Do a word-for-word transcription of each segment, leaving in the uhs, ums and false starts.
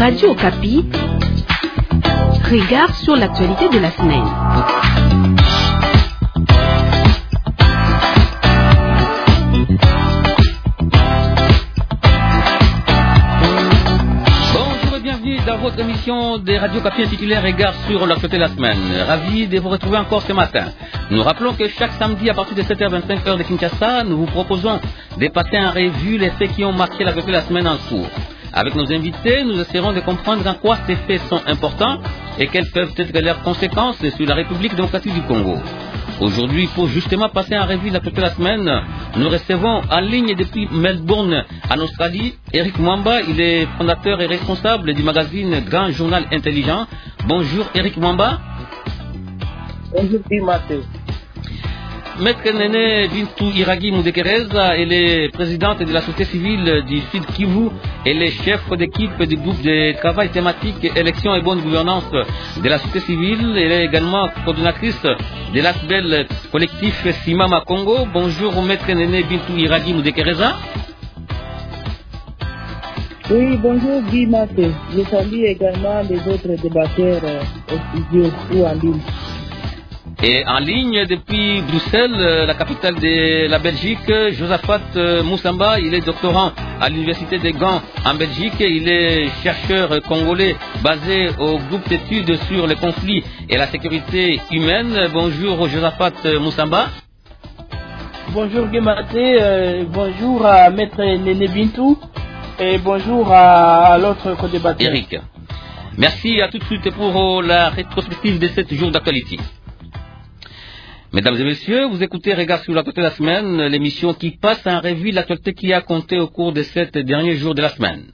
Radio Okapi, regard sur l'actualité de la semaine. Bonjour et bienvenue dans votre émission des Radio Okapi intitulée Regard sur l'actualité de la semaine. Ravi de vous retrouver encore ce matin. Nous rappelons que chaque samedi à partir de sept heures vingt-cinq heure de Kinshasa, nous vous proposons de passer en revue les faits qui ont marqué l'actualité de la semaine en cours. Avec nos invités, nous essaierons de comprendre en quoi ces faits sont importants et quelles peuvent être leurs conséquences sur la République démocratique du Congo. Aujourd'hui, pour justement passer en revue l'actualité de la semaine, nous recevons en ligne depuis Melbourne, en Australie, Eric Mwamba. Il est fondateur et responsable du magazine Grand Journal Intelligent. Bonjour Eric Mwamba. Bonjour Mathieu. Maître Nene Bintou Iragi Moudekereza, elle est présidente de la société civile du Sud Kivu. Elle est chef d'équipe du groupe de travail thématique élection et bonne gouvernance de la société civile. Elle est également coordonnatrice de l'Asbel collectif Simama Congo. Bonjour Maître Nene Bintou Iragi Moudekereza. Oui, bonjour Guy Maté. Je salue également les autres débatteurs euh, au studio ou en ligne. Et en ligne depuis Bruxelles, la capitale de la Belgique, Josaphat Moussamba, il est doctorant à l'université de Gand en Belgique. Il est chercheur congolais basé au groupe d'études sur les conflits et la sécurité humaine. Bonjour Josaphat Moussamba. Bonjour Guématé, euh, bonjour à Maître Néné Bintou et bonjour à l'autre co-débatteur. Eric. Merci à tout de suite pour la rétrospective de sept jours d'actualité. Mesdames et messieurs, vous écoutez Regard sur l'actualité de la semaine, l'émission qui passe en revue l'actualité qui a compté au cours de sept derniers jours de la semaine.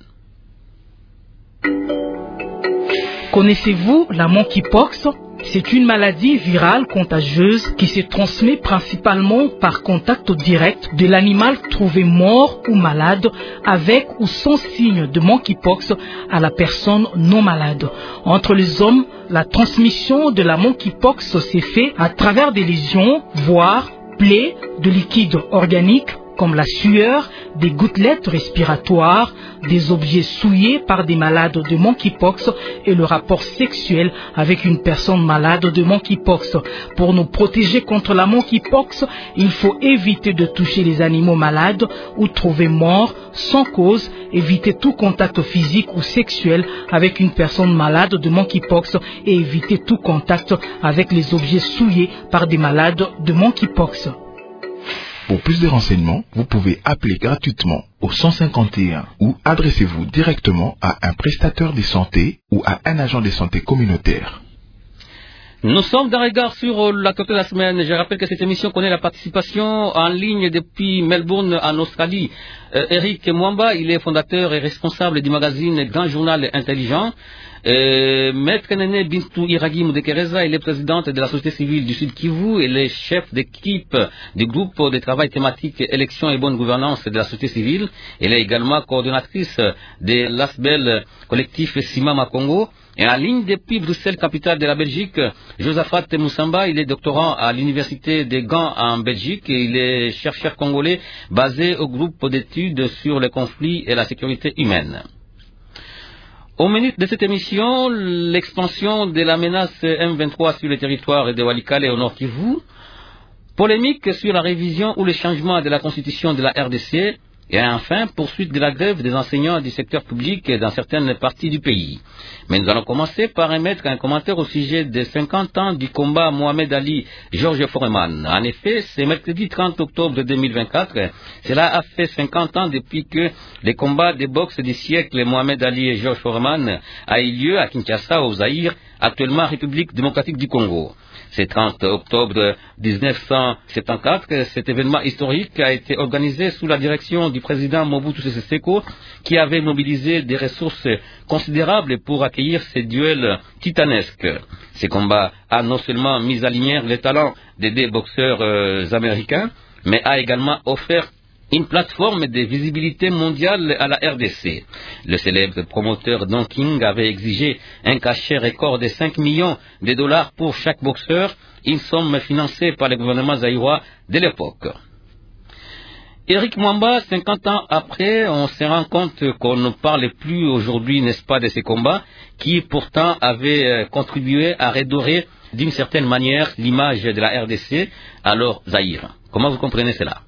Connaissez-vous la monkeypox ? C'est une maladie virale contagieuse qui se transmet principalement par contact direct de l'animal trouvé mort ou malade avec ou sans signe de monkeypox à la personne non malade. Entre les hommes, la transmission de la monkeypox s'est faite à travers des lésions, voire plaies de liquide organique comme la sueur, des gouttelettes respiratoires, des objets souillés par des malades de monkeypox et le rapport sexuel avec une personne malade de monkeypox. Pour nous protéger contre la monkeypox, il faut éviter de toucher les animaux malades ou trouvés morts sans cause, éviter tout contact physique ou sexuel avec une personne malade de monkeypox et éviter tout contact avec les objets souillés par des malades de monkeypox. Pour plus de renseignements, vous pouvez appeler gratuitement au cent cinquante et un ou adressez-vous directement à un prestataire de santé ou à un agent de santé communautaire. Nous sommes d'un regard sur l'actualité de la semaine. Je rappelle que cette émission connaît la participation en ligne depuis Melbourne en Australie. Euh, Eric Mwamba, il est fondateur et responsable du magazine Grand Journal Intelligent. Euh, Maître Nene Bintou Iragi Moudekereza, elle est présidente de la société civile du Sud Kivu. Elle est chef d'équipe du groupe de travail thématique élection et bonne gouvernance de la société civile. Elle est également coordonnatrice de l'Asbel collectif Simama Congo. Et en ligne depuis Bruxelles, capitale de la Belgique, Josaphat Moussamba, il est doctorant à l'université de Gand en Belgique et il est chercheur congolais basé au groupe d'études sur les conflits et la sécurité humaine. Au menu de cette émission, l'expansion de la menace M vingt-trois sur le territoire de Walikale et au Nord Kivu, polémique sur la révision ou le changement de la constitution de la R D C, et enfin, poursuite de la grève des enseignants du secteur public dans certaines parties du pays. Mais nous allons commencer par émettre un commentaire au sujet des cinquante ans du combat Mohamed Ali-Georges Foreman. En effet, c'est mercredi trente octobre deux mille vingt-quatre. Cela a fait cinquante ans depuis que le combat de boxe du siècle Mohamed Ali et Georges Foreman a eu lieu à Kinshasa, au Zaïre, actuellement République démocratique du Congo. C'est trente octobre dix-neuf cent soixante-quatorze, cet événement historique a été organisé sous la direction du président Mobutu Sese Seko, qui avait mobilisé des ressources considérables pour accueillir ces duels titanesques. Ce combat a non seulement mis à lumière les talents des deux boxeurs euh, américains, mais a également offert une plateforme de visibilité mondiale à la R D C. Le célèbre promoteur Don King avait exigé un cachet record de cinq millions de dollars pour chaque boxeur, une somme financée par le gouvernement zaïrois de l'époque. Eric Mwamba, cinquante ans après, on se rend compte qu'on ne parle plus aujourd'hui, n'est-ce pas, de ces combats qui pourtant avaient contribué à redorer d'une certaine manière l'image de la R D C, alors Zaïre. Comment vous comprenez cela?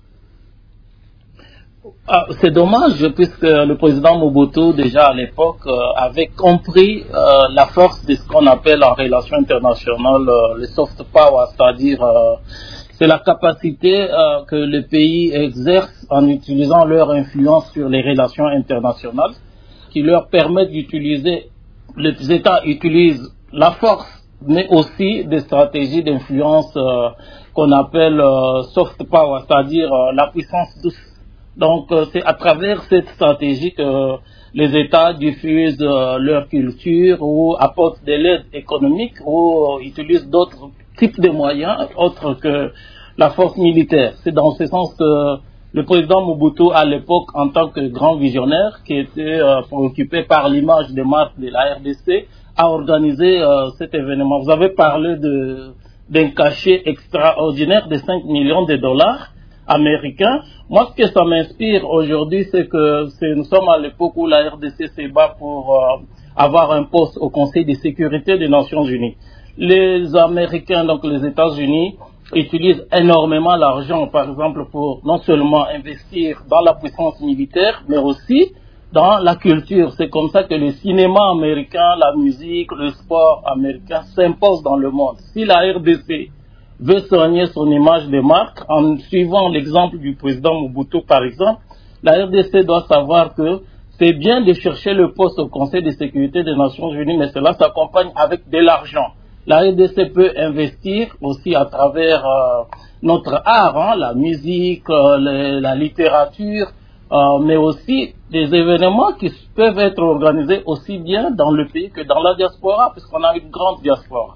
Ah, c'est dommage puisque le président Mobutu déjà à l'époque euh, avait compris euh, la force de ce qu'on appelle en relations internationales euh, le soft power, c'est-à-dire euh, c'est la capacité euh, que les pays exercent en utilisant leur influence sur les relations internationales qui leur permettent d'utiliser, les États utilisent la force mais aussi des stratégies d'influence euh, qu'on appelle euh, soft power, c'est-à-dire euh, la puissance douce. Donc euh, c'est à travers cette stratégie que les États diffusent euh, leur culture ou apportent de l'aide économique ou euh, utilisent d'autres types de moyens autres que la force militaire. C'est dans ce sens que le président Mobutu à l'époque, en tant que grand visionnaire qui était euh, préoccupé par l'image de marque de la R D C, a organisé euh, cet événement. Vous avez parlé de, d'un cachet extraordinaire de cinq millions de dollars américains. Moi, ce que ça m'inspire aujourd'hui, c'est que c'est, nous sommes à l'époque où la R D C se bat pour euh, avoir un poste au Conseil de sécurité des Nations Unies. Les Américains, donc les États-Unis, utilisent énormément l'argent, par exemple, pour non seulement investir dans la puissance militaire, mais aussi dans la culture. C'est comme ça que le cinéma américain, la musique, le sport américain s'imposent dans le monde. Si la R D C veut soigner son image de marque, en suivant l'exemple du président Mobutu par exemple, la R D C doit savoir que c'est bien de chercher le poste au Conseil de sécurité des Nations Unies, mais cela s'accompagne avec de l'argent. La R D C peut investir aussi à travers euh, notre art, hein, la musique, euh, le, la littérature, euh, mais aussi des événements qui peuvent être organisés aussi bien dans le pays que dans la diaspora, puisqu'on a une grande diaspora.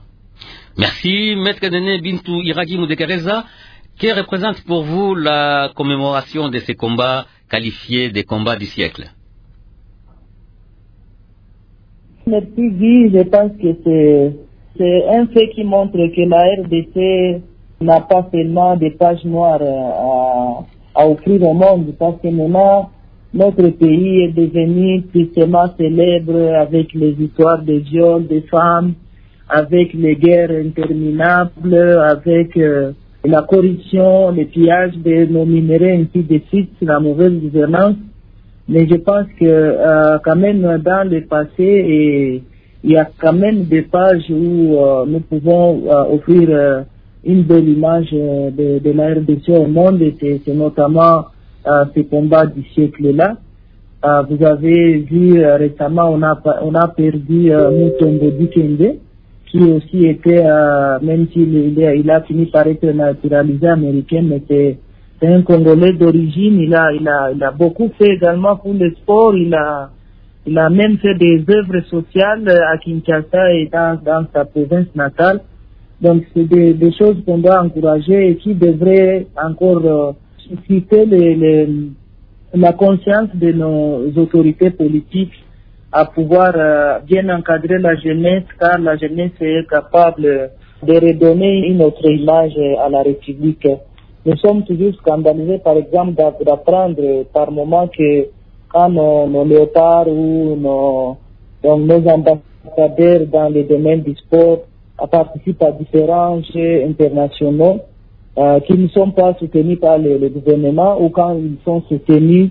Merci, Maître Nene Bintou Iragi Moudekereza. Que représente pour vous la commémoration de ces combats qualifiés des combats du siècle? Merci Guy, je pense que c'est, c'est un fait qui montre que la R D C n'a pas seulement des pages noires à, à offrir au monde, parce que maintenant notre pays est devenu tristement célèbre avec les histoires de viols des femmes, avec les guerres interminables, avec euh, la corruption, le pillage de nos minéraux, ainsi de suite, la mauvaise gouvernance. Mais je pense que euh, quand même dans le passé, et, il y a quand même des pages où euh, nous pouvons euh, offrir euh, une belle image euh, de, de la R D C au monde, et c'est, c'est notamment euh, ce combat du siècle-là. Euh, vous avez vu euh, récemment, on a, on a perdu euh, Mutombo Dikembe, qui aussi était, euh, même s'il il a, il a fini par être naturalisé américain, mais c'est, c'est un Congolais d'origine. Il a, il a, il a beaucoup fait également pour le sport. Il a, il a même fait des œuvres sociales à Kinshasa et dans, dans sa province natale. Donc c'est des, des choses qu'on doit encourager et qui devraient encore euh, susciter les, les, la conscience de nos autorités politiques à pouvoir euh, bien encadrer la jeunesse, car la jeunesse est capable de redonner une autre image à la République. Nous sommes toujours scandalisés, par exemple, d'apprendre par moment que quand nos, nos léopards ou nos, donc nos ambassadeurs dans le domaine du sport participent à différents jeux internationaux euh, qui ne sont pas soutenus par le, le gouvernement, ou quand ils sont soutenus,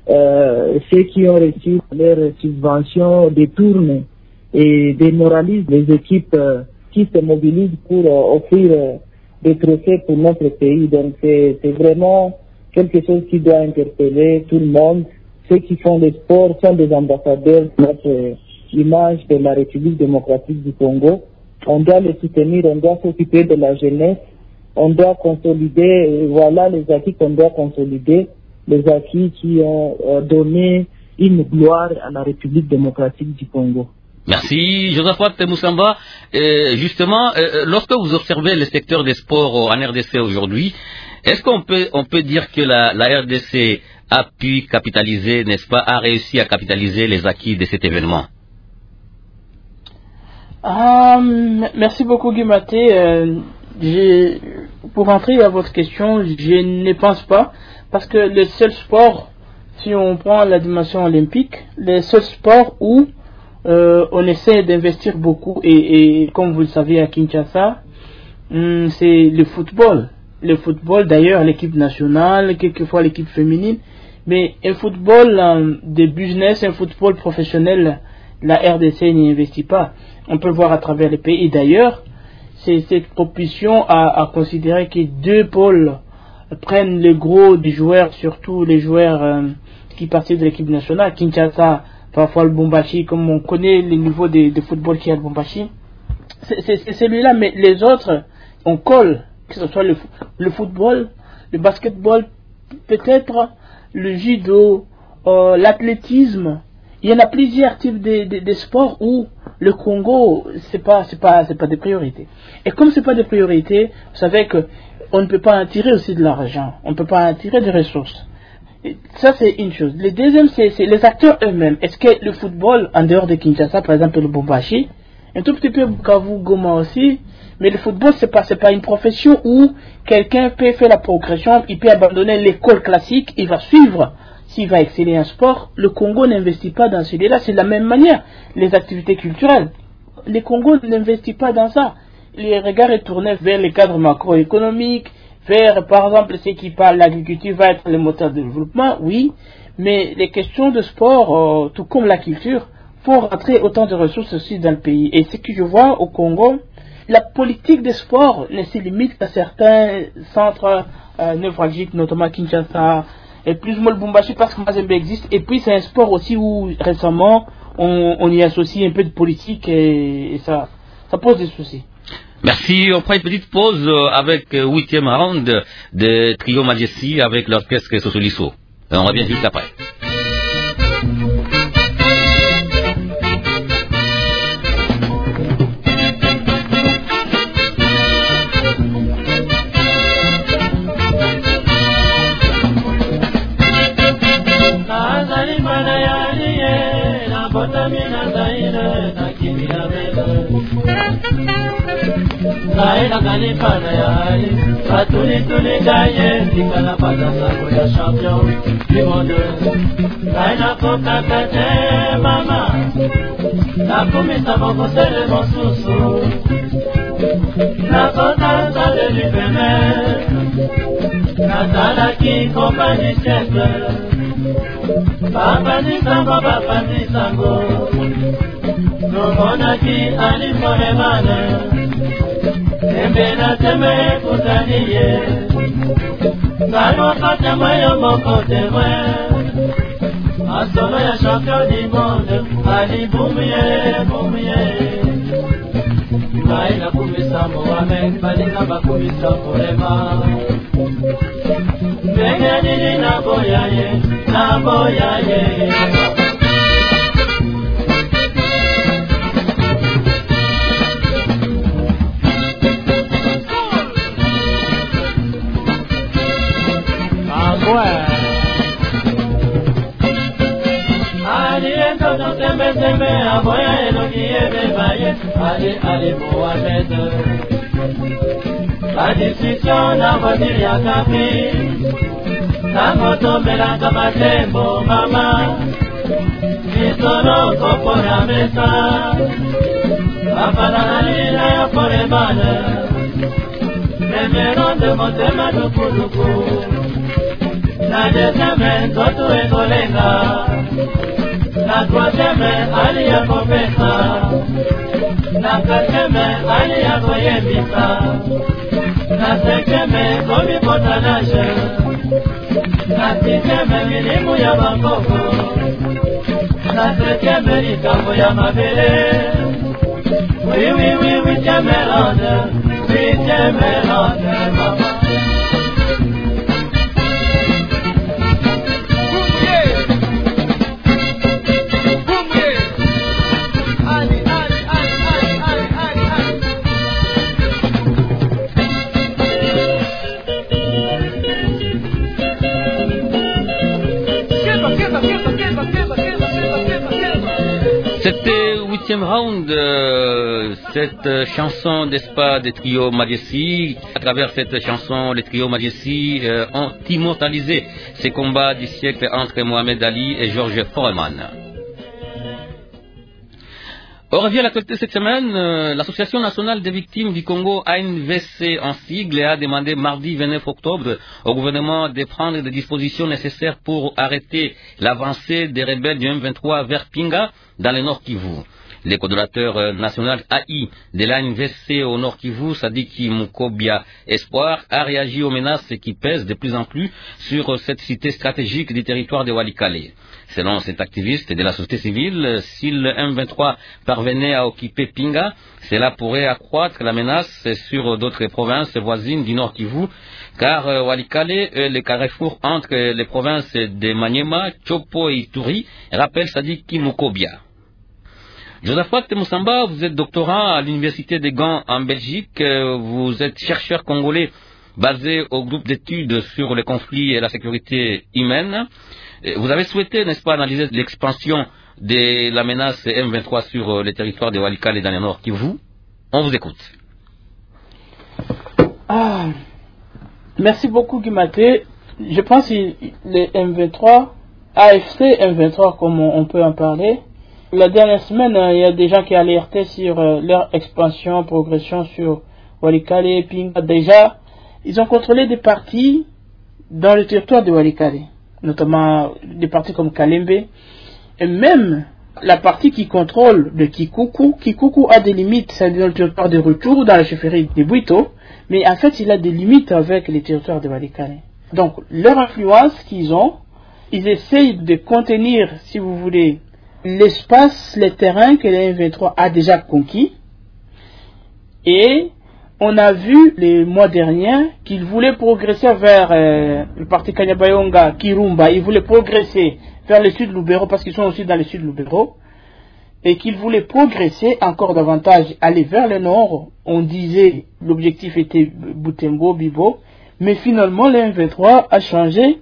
Euh, ceux qui ont reçu leurs subventions détournent et démoralisent les équipes euh, qui se mobilisent pour euh, offrir euh, des trophées pour notre pays. Donc c'est, c'est vraiment quelque chose qui doit interpeller tout le monde. Ceux qui font le sport sont des ambassadeurs de notre image de la République démocratique du Congo. On doit les soutenir, on doit s'occuper de la jeunesse, on doit consolider, voilà les acquis qu'on doit consolider, les acquis qui ont euh, donné une gloire à la République démocratique du Congo. Merci, Josaphat Moussamba. Euh, justement, euh, lorsque vous observez le secteur des sports en R D C aujourd'hui, est-ce qu'on peut, on peut dire que la, la R D C a pu capitaliser, n'est-ce pas, a réussi à capitaliser les acquis de cet événement? Ah, merci beaucoup, Guy Maté. Euh, j'ai, pour rentrer à votre question, je ne pense pas. parce que le seul sport, si on prend la dimension olympique, le seul sport où euh, on essaie d'investir beaucoup, et, et comme vous le savez à Kinshasa, hum, c'est le football. Le football, d'ailleurs, l'équipe nationale, quelquefois l'équipe féminine, mais un football euh, de business, un football professionnel, la R D C n'y investit pas. On peut le voir à travers les pays. Et d'ailleurs, c'est cette proposition à, à considérer que deux pôles prennent le gros des joueurs, surtout les joueurs euh, qui participent de l'équipe nationale. Kinshasa, parfois le Lubumbashi, comme on connaît les niveaux de, de football qu'il y a à Lubumbashi. C'est, c'est, c'est celui-là, mais les autres, on colle, que ce soit le, le football, le basketball, peut-être le judo, euh, l'athlétisme. Il y en a plusieurs types de, de, de sports où le Congo, c'est pas, c'est pas, c'est pas des priorités. Et comme c'est pas des priorités, vous savez que on ne peut pas en tirer aussi de l'argent, on ne peut pas en tirer des ressources. Et ça, c'est une chose. Le deuxième, c'est, c'est les acteurs eux-mêmes. Est-ce que le football, en dehors de Kinshasa, par exemple le Lubumbashi, un tout petit peu Bukavu, Goma aussi, mais le football, c'est pas, c'est pas une profession où quelqu'un peut faire la progression, il peut abandonner l'école classique, il va suivre. S'il va exceller en sport, le Congo n'investit pas dans celui-là. C'est de la même manière. Les activités culturelles, le Congo n'investit pas dans ça. Les regards est tourné vers les cadres macroéconomiques, vers, par exemple, ceux qui parlent l'agriculture va être le moteur de développement, oui, mais les questions de sport, euh, tout comme la culture, faut rentrer autant de ressources aussi dans le pays. Et ce que je vois au Congo, la politique des sports ne se limite qu'à certains centres euh, névralgiques, notamment Kinshasa, et plus ou moins le Lubumbashi parce que Mazembe existe. Et puis c'est un sport aussi où récemment on, on y associe un peu de politique et, et ça, ça pose des soucis. Merci. On prend une petite pause avec le huitième round de Trio Majesty avec l'orchestre Sosoliso. On revient juste après. Naina kanipana yali Atuli tuli gaye Dikana padasa koya champion du monde Naina koka kate mama Nakumisa moko sele monsusu Nakota sale lupeme Natala ki kompani siècle Papa ni sango, papa ni sango Nomona ki animoremane Tembena teme kutaniye Sano kate mweyo moko temwe Asolo ya champion du monde Ali bumuye, bumuye Maina kumisa Mohamed Balika bakumisa Korema Benge nini na boyaye Na boyaye Tembe tembe aboya elogiye bebaye Ali Ali Mohamed La discussion na voiture ya kapi Na moto melaka matembo mama Nisolo kopo na mesa Apana halina ya koremane Nemero de motema dukuduku Na dezeme totu egolenga Na troisième ali ya kopesa Na quatrième ali ya koyebisa Na cinquième komi potanage Na sixième milimu ya bangoko Na septième likambo ya mabele Oui, oui, oui, huitième ronde Huitième ronde, mama deuxième round, euh, cette euh, chanson, n'est-ce pas, des trio Majesty. À travers cette chanson, les trio Majesty euh, ont immortalisé ces combats du siècle entre Mohamed Ali et Georges Foreman. On revient à l'actualité cette semaine. Euh, L'Association nationale des victimes du Congo, A N V C en sigle, a demandé mardi vingt-neuf octobre au gouvernement de prendre des dispositions nécessaires pour arrêter l'avancée des rebelles du M vingt-trois vers Pinga dans le Nord Kivu. Le coordonnateur national A I de l'A N V C au Nord Kivu, Sadiki Mukobia Espoir, a réagi aux menaces qui pèsent de plus en plus sur cette cité stratégique du territoire de Walikale. Selon cet activiste de la société civile, si le M vingt-trois parvenait à occuper Pinga, cela pourrait accroître la menace sur d'autres provinces voisines du Nord Kivu, car Walikale est le carrefour entre les provinces de Maniema, Chopo et Ituri, rappelle Sadiki Mukobia. Josaphat Moussamba, vous êtes doctorant à l'université de Gand en Belgique, vous êtes chercheur congolais basé au groupe d'études sur les conflits et la sécurité humaine. Vous avez souhaité, n'est-ce pas, analyser l'expansion de la menace M vingt-trois sur les territoires de Walikale et dans le Nord Kivu. On vous écoute. Ah, merci beaucoup Guimaté. Je pense que le M vingt-trois, A F C M vingt-trois comme on peut en parler, la dernière semaine, il y a des gens qui alertaient sur leur expansion, progression sur Walikale et Pinga. Déjà, ils ont contrôlé des parties dans le territoire de Walikale, notamment des parties comme Kalembe, et même la partie qui contrôle de Kikuku. Kikuku a des limites, c'est dans le territoire de Rutshuru, dans la chefferie de Bwito, mais en fait, il a des limites avec les territoires de Walikale. Donc, leur influence qu'ils ont, ils essayent de contenir, si vous voulez, l'espace, les terrains que le M vingt-trois a déjà conquis. Et on a vu les mois derniers qu'il voulait progresser vers euh, le parti Kanyabayonga, Kirumba. Il voulait progresser vers le sud Lubero parce qu'ils sont aussi dans le sud Lubero. Et qu'il voulait progresser encore davantage, aller vers le nord. On disait l'objectif était Butembo, Bibo. Mais finalement, le M vingt-trois a changé.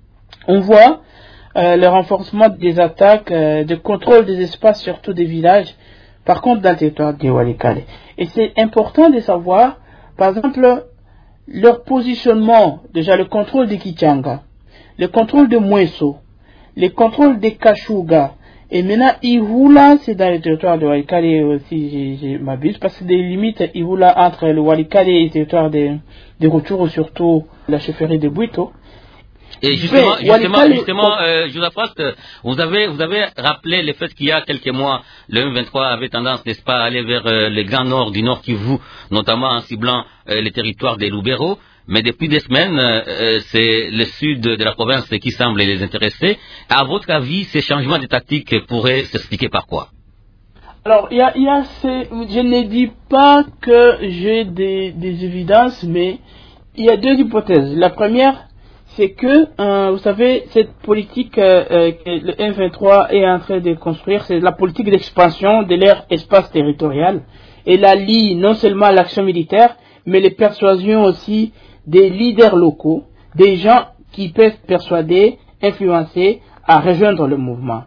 On voit Euh, le renforcement des attaques, euh, de contrôle des espaces, surtout des villages, par contre dans le territoire de Walikale. Et c'est important de savoir, par exemple, leur positionnement, déjà le contrôle de Kichanga, le contrôle de Mweso, le contrôle de Kashuga, et maintenant Ihula, c'est dans le territoire de Walikale aussi, je m'abuse, parce que des limites Ihula entre le Walikale et le territoire de, de Rutshuru, surtout la chefferie de Bwito. Et justement, justement, justement, euh, Josaphat, vous avez, vous avez rappelé le fait qu'il y a quelques mois, le M vingt-trois avait tendance, n'est-ce pas, à aller vers euh, le grand nord du Nord Kivu, notamment en ciblant euh, les territoires des Lubero. Mais depuis des semaines, euh, c'est le sud de la province qui semble les intéresser. À votre avis, ces changements de tactique pourraient s'expliquer par quoi? Alors, il y a, il y a ces, je ne dis pas que j'ai des, des évidences, mais il y a deux hypothèses. La première, c'est que, euh, vous savez, cette politique euh, euh, que le M vingt-trois est en train de construire, c'est la politique d'expansion de leur espace territorial. Et la lie non seulement l'action militaire, mais les persuasions aussi des leaders locaux, des gens qui peuvent persuader, influencer à rejoindre le mouvement.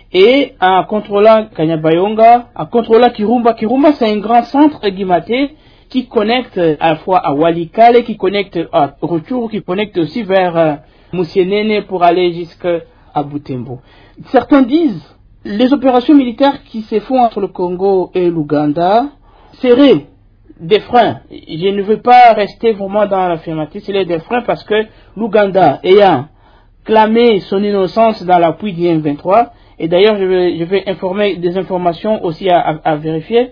Et en contrôlant Kanyabayonga, en contrôlant Kirumba, Kirumba c'est un grand centre guimaté qui connecte à la fois à Walikale, qui connecte à Rutshuru, qui connecte aussi vers euh, Musienene pour aller jusqu'à Butembo. Certains disent les opérations militaires qui se font entre le Congo et l'Ouganda seraient des freins. Je ne veux pas rester vraiment dans l'affirmative, c'est des freins parce que l'Ouganda ayant clamé son innocence dans l'appui du M vingt-trois, et d'ailleurs je vais, je vais informer des informations aussi à, à, à vérifier.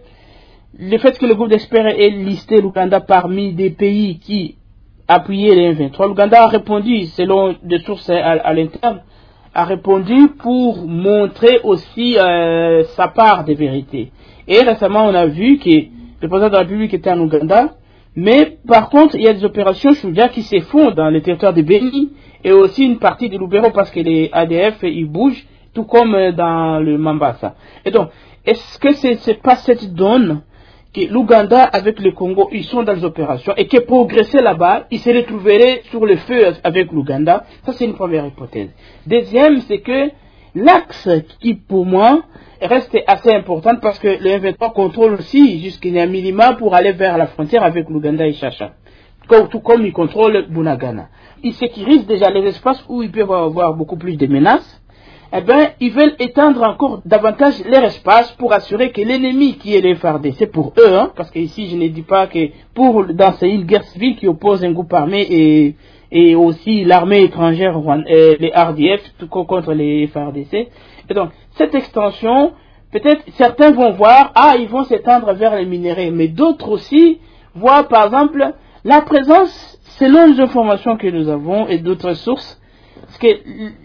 Le fait que le groupe d'experts ait listé l'Ouganda parmi des pays qui appuyaient les M vingt-trois, l'Ouganda a répondu, selon des sources à, à l'interne, a répondu pour montrer aussi euh, sa part de vérité. Et récemment, on a vu que le président de la République était en Ouganda, mais par contre, il y a des opérations Shuja qui se font dans le territoire de Beni et aussi une partie de Lubero parce que les A D F, ils bougent, tout comme dans le Mambasa. Et donc, est-ce que c'est, c'est pas cette donne que l'Ouganda avec le Congo, ils sont dans les opérations et que progresser là-bas, ils se retrouveraient sur le feu avec l'Ouganda? Ça, c'est une première hypothèse. Deuxième, c'est que l'axe qui, pour moi, reste assez important parce que le M vingt-trois contrôle aussi jusqu'à un minima pour aller vers la frontière avec l'Ouganda et Chacha. Tout comme il contrôle Bunagana. Ils sécurisent déjà les espaces où ils peuvent avoir beaucoup plus de menaces. Eh bien, ils veulent étendre encore davantage leur espace pour assurer que l'ennemi qui est les F A R D, c'est pour eux, hein, parce que ici je ne dis pas que pour dans c'est une guerre civile qui oppose un groupe armé et, et aussi l'armée étrangère, euh, les R D F, tout contre les F A R D C. Et donc, cette extension, peut-être certains vont voir, ah, ils vont s'étendre vers les minéraux, mais d'autres aussi voient par exemple la présence, selon les informations que nous avons et d'autres sources, parce que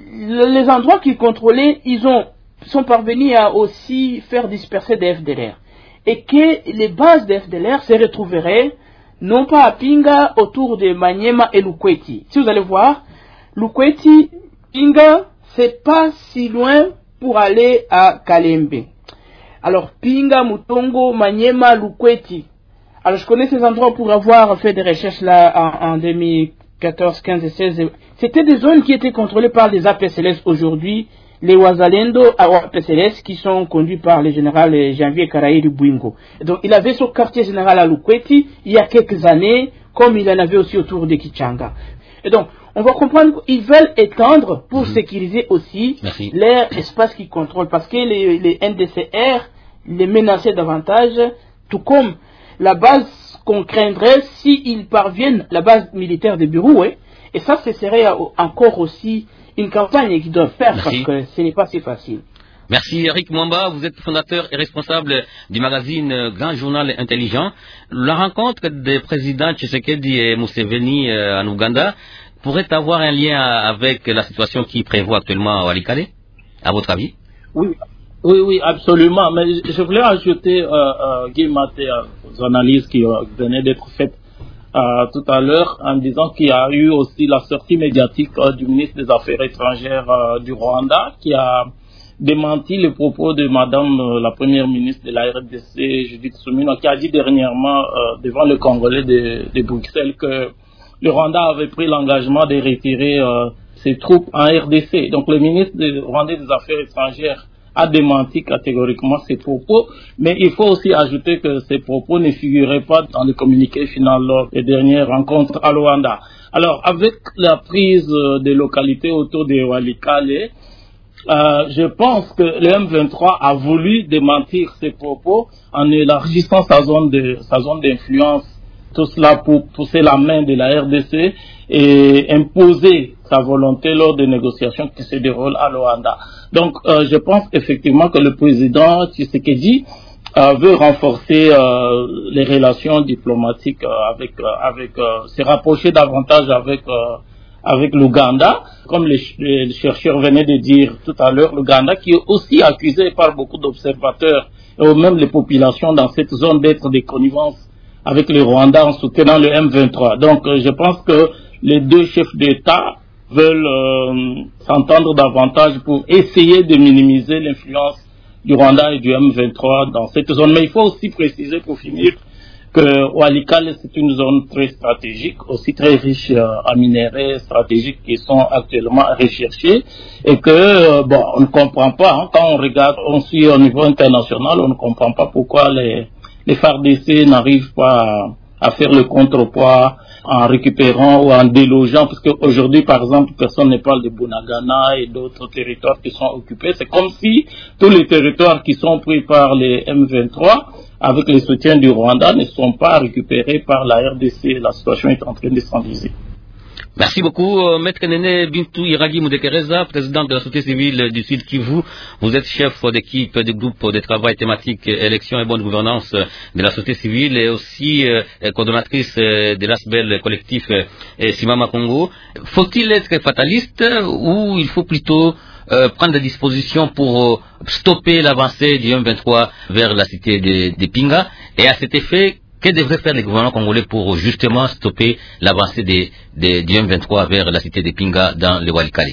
les endroits qu'ils contrôlaient, ils ont, sont parvenus à aussi faire disperser des F D L R. Et que les bases des F D L R se retrouveraient, non pas à Pinga, autour de Maniema et Lukweti. Si vous allez voir, Lukweti, Pinga, c'est pas si loin pour aller à Kalembe. Alors, Pinga, Mutongo, Maniema, Lukweti. Alors, je connais ces endroits pour avoir fait des recherches là en, en deux mille quatorze, quinze et seize. C'était des zones qui étaient contrôlées par les A P C L S aujourd'hui, les Wazalendo à A P C L S qui sont conduits par le général Janvier Karaïri Bouingo. Donc il avait son quartier général à Lukweti il y a quelques années, comme il en avait aussi autour de Kichanga. Et donc, on va comprendre qu'ils veulent étendre pour mmh. sécuriser aussi Merci. leur espace qu'ils contrôlent, parce que les, les N D C R les menaçaient davantage, tout comme la base qu'on craindrait s'ils parviennent, la base militaire de Biroué, et ça, ce serait encore aussi une campagne qu'ils doivent faire. Merci. Parce que ce n'est pas si facile. Merci Eric Mwamba, vous êtes fondateur et responsable du magazine Grand Journal Intelligent. La rencontre des présidents Tshisekedi et Museveni en Ouganda pourrait avoir un lien avec la situation qui prévaut actuellement à Walikale, à votre avis? Oui. Oui, oui, absolument. Mais je voulais ajouter, euh, euh, Guy Maté, aux analyses qui euh, venaient d'être faites euh, tout à l'heure, en disant qu'il y a eu aussi la sortie médiatique euh, du ministre des Affaires étrangères euh, du Rwanda, qui a démenti les propos de Madame euh, la Première ministre de la R D C, Judith Suminwa, qui a dit dernièrement euh, devant le Congolais de, de Bruxelles que le Rwanda avait pris l'engagement de retirer euh, ses troupes en R D C. Donc le ministre de, rwandais des Affaires étrangères a démenti catégoriquement ces propos, mais il faut aussi ajouter que ces propos ne figuraient pas dans le communiqué final lors des dernières rencontres à Luanda. Alors, avec la prise des localités autour de Walikale, euh, je pense que le M vingt-trois a voulu démentir ces propos en élargissant sa zone de, sa zone d'influence, tout cela pour pousser la main de la R D C et imposer sa volonté lors des négociations qui se déroulent à Luanda. Donc, euh, je pense effectivement que le président Tshisekedi euh, veut renforcer euh, les relations diplomatiques euh, avec, euh, avec, euh, se rapprocher davantage avec, euh, avec l'Ouganda, comme les, les chercheurs venaient de dire tout à l'heure, l'Ouganda qui est aussi accusé par beaucoup d'observateurs et même les populations dans cette zone d'être des connivences avec le Rwanda en soutenant le M vingt-trois. Donc, euh, je pense que les deux chefs d'État veulent euh, s'entendre davantage pour essayer de minimiser l'influence du Rwanda et du M vingt-trois dans cette zone. Mais il faut aussi préciser pour finir que Walikale, c'est une zone très stratégique, aussi très riche euh, en minéraux stratégiques qui sont actuellement recherchés et que, euh, bon, on ne comprend pas, hein, quand on regarde, on suit au niveau international, on ne comprend pas pourquoi les, les F A R D C n'arrivent pas à, à faire le contrepoids en récupérant ou en délogeant, parce qu'aujourd'hui, par exemple, personne ne parle de Bunagana et d'autres territoires qui sont occupés. C'est comme si tous les territoires qui sont pris par les M vingt-trois, avec le soutien du Rwanda, ne sont pas récupérés par la R D C. La situation est en train de s'enliser. Merci beaucoup, euh, Maître Nene Bintou Iragi Moudekereza, président de la société civile du Sud Kivu. Vous êtes chef d'équipe du groupe de travail thématique élection et bonne gouvernance de la société civile et aussi euh, coordonnatrice de l'A S B E L collectif euh, Simama Congo. Faut-il être fataliste ou il faut plutôt euh, prendre des dispositions pour euh, stopper l'avancée du M vingt-trois vers la cité de, de Pinga? Et à cet effet, que devraient faire les gouvernements congolais pour justement stopper l'avancée des, des, du M vingt-trois vers la cité de Pinga dans le Walikale?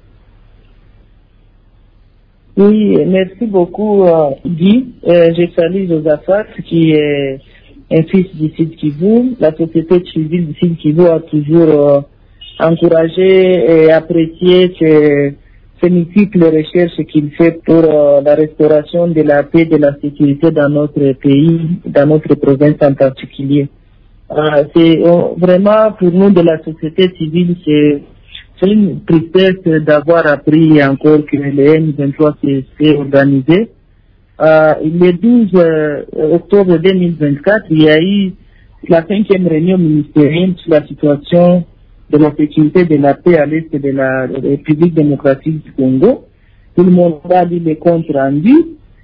Oui, merci beaucoup euh, Guy. Euh, je salue Josaphat qui est un fils du Sud Kivu. La société civile du Sud Kivu a toujours euh, encouragé et apprécié que ces multiples recherches qu'il fait pour euh, la restauration de la paix et de la sécurité dans notre pays, dans notre province en particulier. Euh, c'est euh, vraiment pour nous de la société civile, c'est, c'est une tristesse d'avoir appris encore que le M vingt-trois s'est organisé. Euh, le douze euh, octobre deux mille vingt-quatre, il y a eu la cinquième réunion ministérielle sur la situation de la sécurité de la paix à l'est de la République démocratique du Congo. Tout le monde a dit les comptes rendus.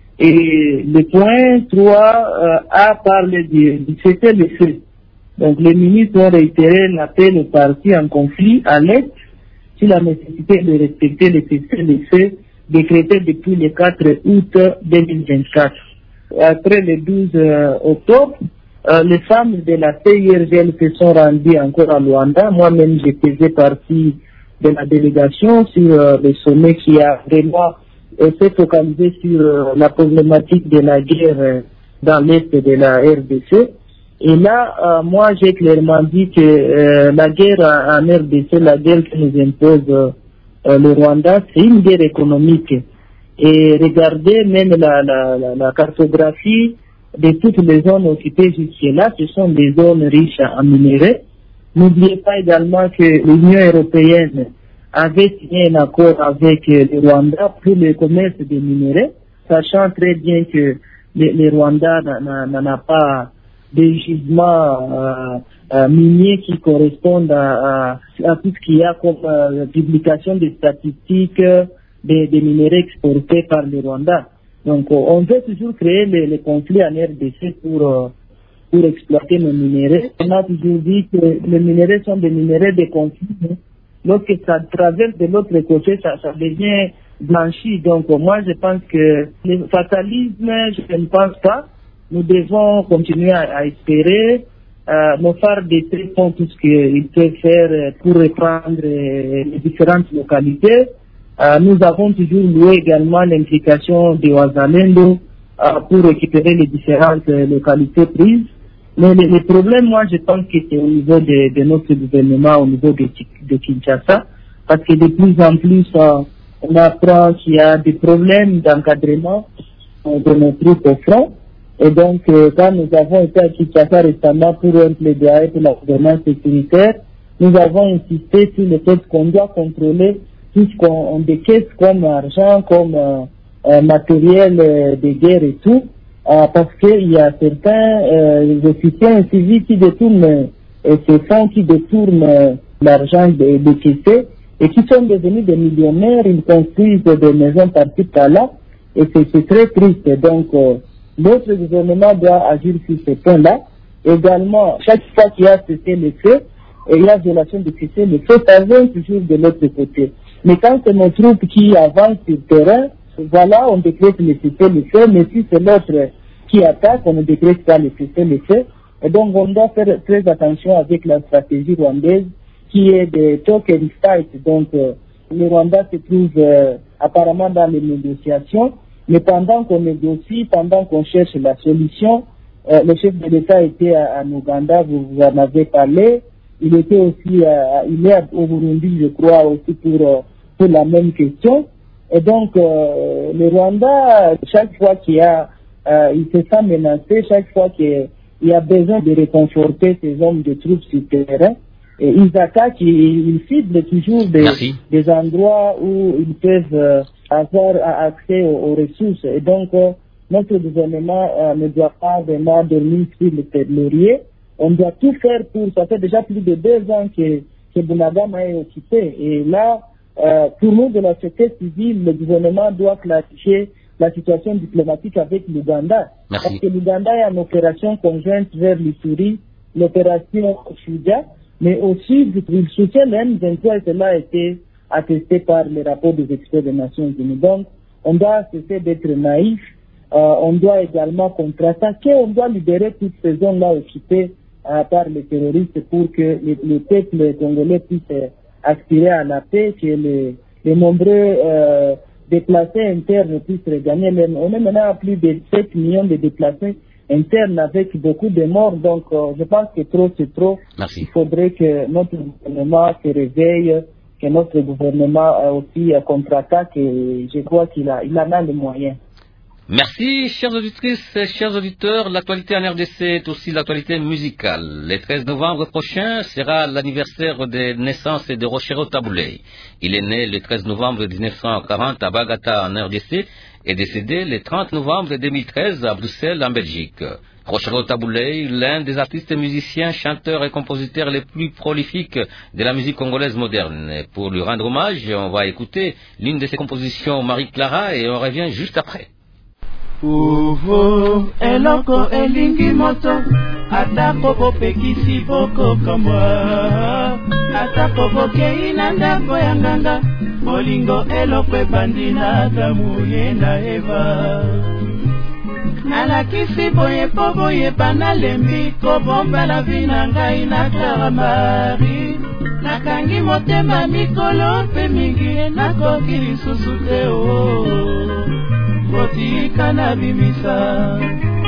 Et le point trois euh, a parlé du, du cessez-le-feu. Donc les ministres ont réitéré l'appel aux partis en conflit à l'est sur la nécessité de respecter le cessez-le-feu décrété depuis le quatre août deux mille vingt-quatre. Après le douze euh, octobre, euh, les femmes de la C I R G L se sont rendues encore à Luanda. Moi-même, je faisais partie de la délégation sur euh, le sommet qui a vraiment euh, s'est focalisé sur euh, la problématique de la guerre euh, dans l'est de la R D C. Et là, euh, moi, j'ai clairement dit que euh, la guerre en R D C, la guerre que nous impose euh, Euh, le Rwanda, c'est une guerre économique. Et regardez même la, la, la, la cartographie de toutes les zones occupées jusque-là, ce sont des zones riches en minerais. N'oubliez pas également que l'Union européenne avait signé un accord avec euh, le Rwanda pour le commerce des minerais, sachant très bien que le, le Rwanda n'en a pas des gisements euh, euh, miniers qui correspondent à, à, à tout ce qu'il y a comme euh, publication des statistiques euh, des, des minerais exportés par le Rwanda. Donc euh, on veut toujours créer les, les conflits en R D C pour, euh, pour exploiter nos minerais. On a toujours dit que les minerais sont des minerais de conflit. Hein. Lorsque ça traverse de l'autre côté, ça, ça devient blanchi. Donc euh, moi je pense que le fatalisme, je ne pense pas. Nous devons continuer à, à espérer. Euh, nos phares d'essai font tout ce qu'ils peuvent faire pour reprendre euh, les différentes localités. Euh, nous avons toujours loué également l'implication de Wazalendo euh, pour récupérer les différentes euh, localités prises. Mais le, le problème, moi, je pense que c'est au niveau de, de notre gouvernement, au niveau de, de Kinshasa, parce que de plus en plus, euh, on apprend qu'il y a des problèmes d'encadrement euh, de nos troupes au front. Et donc, euh, quand nous avons été à Kinshasa récemment pour un plaidoyer pour la gouvernance sécuritaire, nous avons insisté sur le fait qu'on doit contrôler tout ce qu'on décaisse comme argent, comme euh, euh, matériel euh, de guerre et tout, euh, parce qu'il y a certains euh, officiers civils qui détournent euh, ces fonds, qui détournent euh, l'argent décaissé et qui sont devenus des millionnaires. Ils construisent des maisons par-ci par-là et c'est très triste. Donc, euh, notre gouvernement doit agir sur ce point-là. Également, chaque fois qu'il y a cessé le feu, et il y a violation de cessez le feu, ça vient toujours de l'autre côté. Mais quand c'est nos troupes qui avancent sur le terrain, voilà, on décrète le cessez le feu, mais si c'est l'autre qui attaque, on ne décrète pas le cessez le feu. Et donc, on doit faire très attention avec la stratégie rwandaise qui est de talk and fight. Donc, euh, le Rwanda se trouve euh, apparemment dans les négociations. Mais pendant qu'on négocie, pendant qu'on cherche la solution, euh, le chef de l'État était à, en Ouganda, vous, vous en avez parlé. Il était aussi, à, il est au Burundi, je crois, aussi pour, euh, pour la même question. Et donc, euh, le Rwanda, chaque fois qu'il y a, euh, il se sent menacé, chaque fois qu'il y a besoin de réconforter ces hommes de troupes sur le terrain, et ils attaquent, ils, ils ciblent toujours des, des endroits où ils peuvent euh, avoir accès aux, aux ressources. Et donc, euh, notre gouvernement euh, ne doit pas vraiment dormir sur le laurier. On doit tout faire pour, ça fait déjà plus de deux ans que, que Bunagana est occupé. Et là, euh, pour nous de la société civile, le gouvernement doit clarifier la situation diplomatique avec l'Ouganda. Parce que l'Ouganda est en opération conjointe vers l'Ituri, l'opération Shuja. Mais aussi, il soutient le M vingt-trois et cela a été attesté par les rapports des experts des Nations Unies. Donc, on doit cesser d'être naïf, euh, on doit également contre-attaquer, on doit libérer toutes ces zones-là occupées euh, par les terroristes pour que le, le peuple congolais puisse euh, aspirer à la paix, que les, les nombreux euh, déplacés internes puissent regagner. On est maintenant à plus de sept millions de déplacés interne avec beaucoup de morts, donc euh, je pense que trop c'est trop. Merci. Il faudrait que notre gouvernement se réveille que notre gouvernement a aussi contre-attaque et je crois qu'il a, il en a les moyens. Merci, chères auditrices et chers auditeurs. L'actualité en R D C est aussi l'actualité musicale. Le treize novembre prochain sera l'anniversaire de naissance de Rochero Tabouley. Il est né le treize novembre mille neuf cent quarante à Bagata en R D C et décédé le trente novembre deux mille treize à Bruxelles en Belgique. Rochero Tabouley, l'un des artistes musiciens, chanteurs et compositeurs les plus prolifiques de la musique congolaise moderne. Pour lui rendre hommage, on va écouter l'une de ses compositions, Marie Clara, et on revient juste après. Uvo eloko elingi moto atako bopekisi bokoka mwa atako bokei na ndako ya nganga bolingo eloko ebandi na Adamu ye na Eva nalakisi boye po boye banalembi kobombela vi na ngai na Clara Marie nakangi motema mikolo mpe mingi nakoki lisusu te o botika na bimisa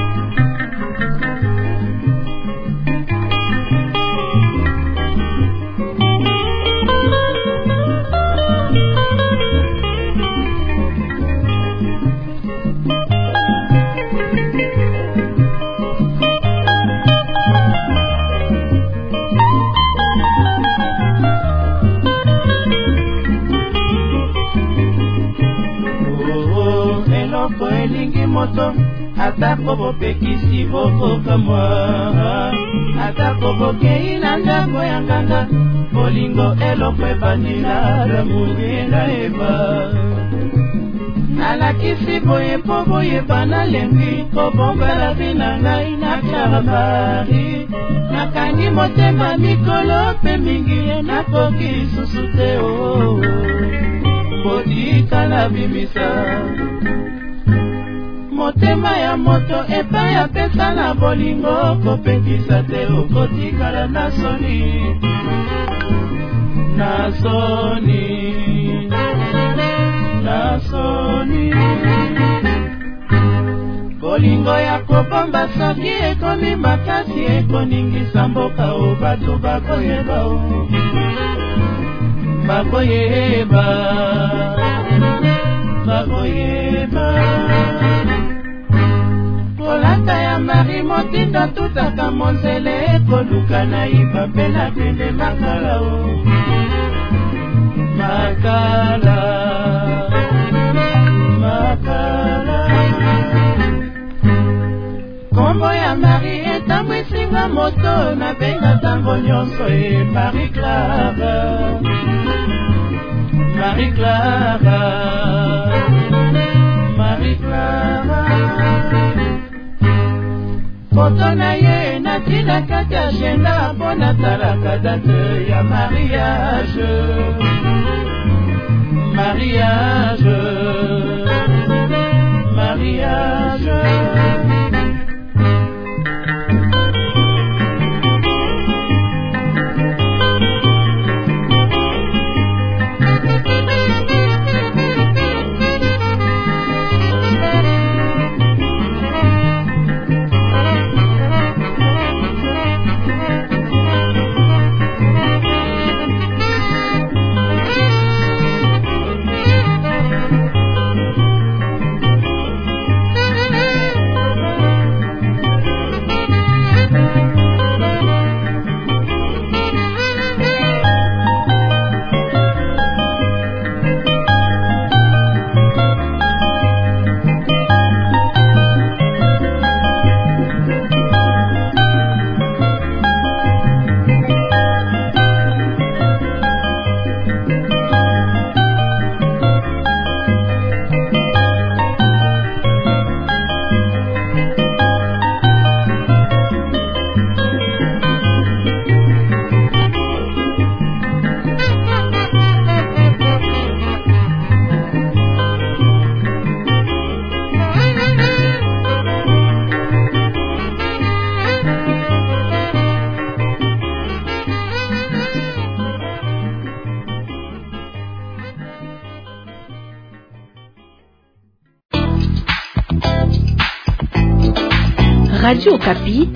moto atako bopekisi bokoka mwa atako bokei na ndako ya nganga bolingo eloko ebandi na Adamu ye na Eva nalakisi boye po boye banalembi kobombela vi na ngai na Clara Marie nakangi motema mikolo mpe mingi nakoki lisusu te o botika na bimisa motema ya moto epai apesa na bolingo kopekisa te okotikala na soni na soni na soni bolingo ya kobomba soki ekomi makasi ekoningisa mboka o bato bakoyeba o bakoyeba bakoyeba kolata ya Marie motindo tutaka monzele ekoluka na iba mpe na pende makala o makala makala kombo ya Marie etambwisinga moto nabenga ntango nyonso e Marie Clara Marie Clara Marie Clara foto na ye natina kati agenda mpo natalaka date ya mariage mariage mariage Radio Okapi,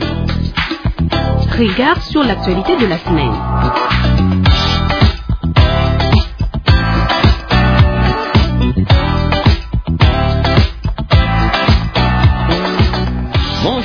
regard sur l'actualité de la semaine.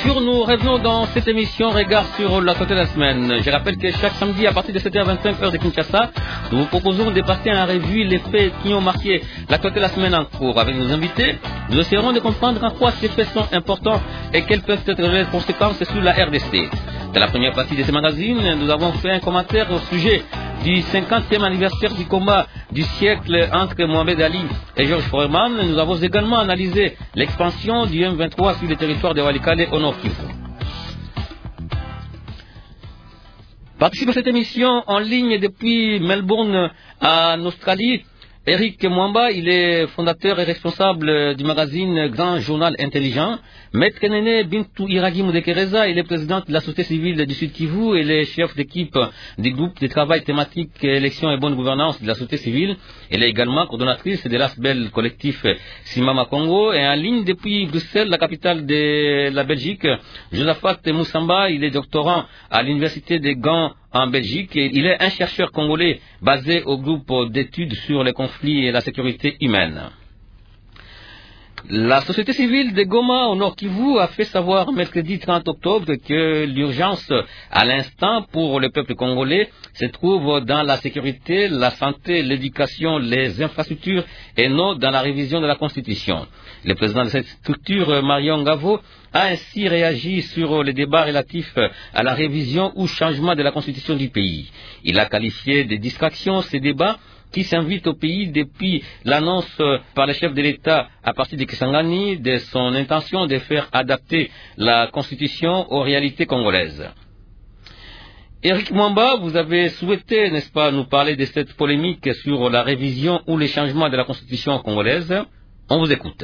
Bonjour, nous revenons dans cette émission Regard sur la côté de la semaine. Je rappelle que chaque samedi à partir de sept heures vingt-cinq heure de Kinshasa, nous vous proposons de passer en revue les faits qui ont marqué la côté de la semaine en cours. Avec nos invités, nous essaierons de comprendre en quoi ces faits sont importants et quelles peuvent être les conséquences sur la R D C. Dans la première partie de ce magazine, nous avons fait un commentaire au sujet du cinquantième anniversaire du combat du siècle entre Mohamed Ali et Georges Foreman. Nous avons également analysé l'expansion du M vingt-trois sur le territoire de Walikale au Nord Kivu. Participe à cette émission en ligne depuis Melbourne en Australie. Eric Mwamba, il est fondateur et responsable du magazine Grand Journal Intelligent. Maître Nene Bintou Iragi Moudekereza, il est président de la société civile du Sud Kivu et le chef d'équipe du groupe de travail thématique élection et bonne gouvernance de la société civile. Elle est également coordonnatrice de l'Asbel collectif Simama Congo. Et en ligne depuis Bruxelles, la capitale de la Belgique, Josaphat Moussamba, il est doctorant à l'université de Gand en Belgique. Et il est un chercheur congolais basé au groupe d'études sur les conflits et la sécurité humaine. La société civile de Goma au Nord Kivu a fait savoir mercredi trente octobre que l'urgence à l'instant pour le peuple congolais se trouve dans la sécurité, la santé, l'éducation, les infrastructures et non dans la révision de la Constitution. Le président de cette structure, Marion Ngavo, a ainsi réagi sur les débats relatifs à la révision ou changement de la Constitution du pays. Il a qualifié de distraction ces débats qui s'invite au pays depuis l'annonce par le chef de l'État à partir de Kisangani de son intention de faire adapter la Constitution aux réalités congolaises. Eric Mwamba, vous avez souhaité, n'est-ce pas, nous parler de cette polémique sur la révision ou les changements de la Constitution congolaise. On vous écoute.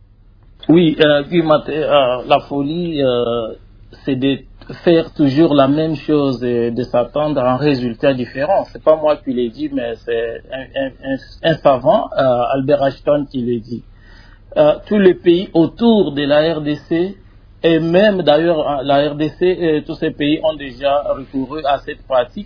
Oui, euh, euh, la folie, euh, c'est de faire toujours la même chose et de s'attendre à un résultat différent. C'est pas moi qui l'ai dit, mais c'est un, un, un, un savant, euh, Albert Einstein, qui l'a dit. Euh, tous les pays autour de la R D C, et même d'ailleurs la R D C, et tous ces pays ont déjà recouru à cette pratique,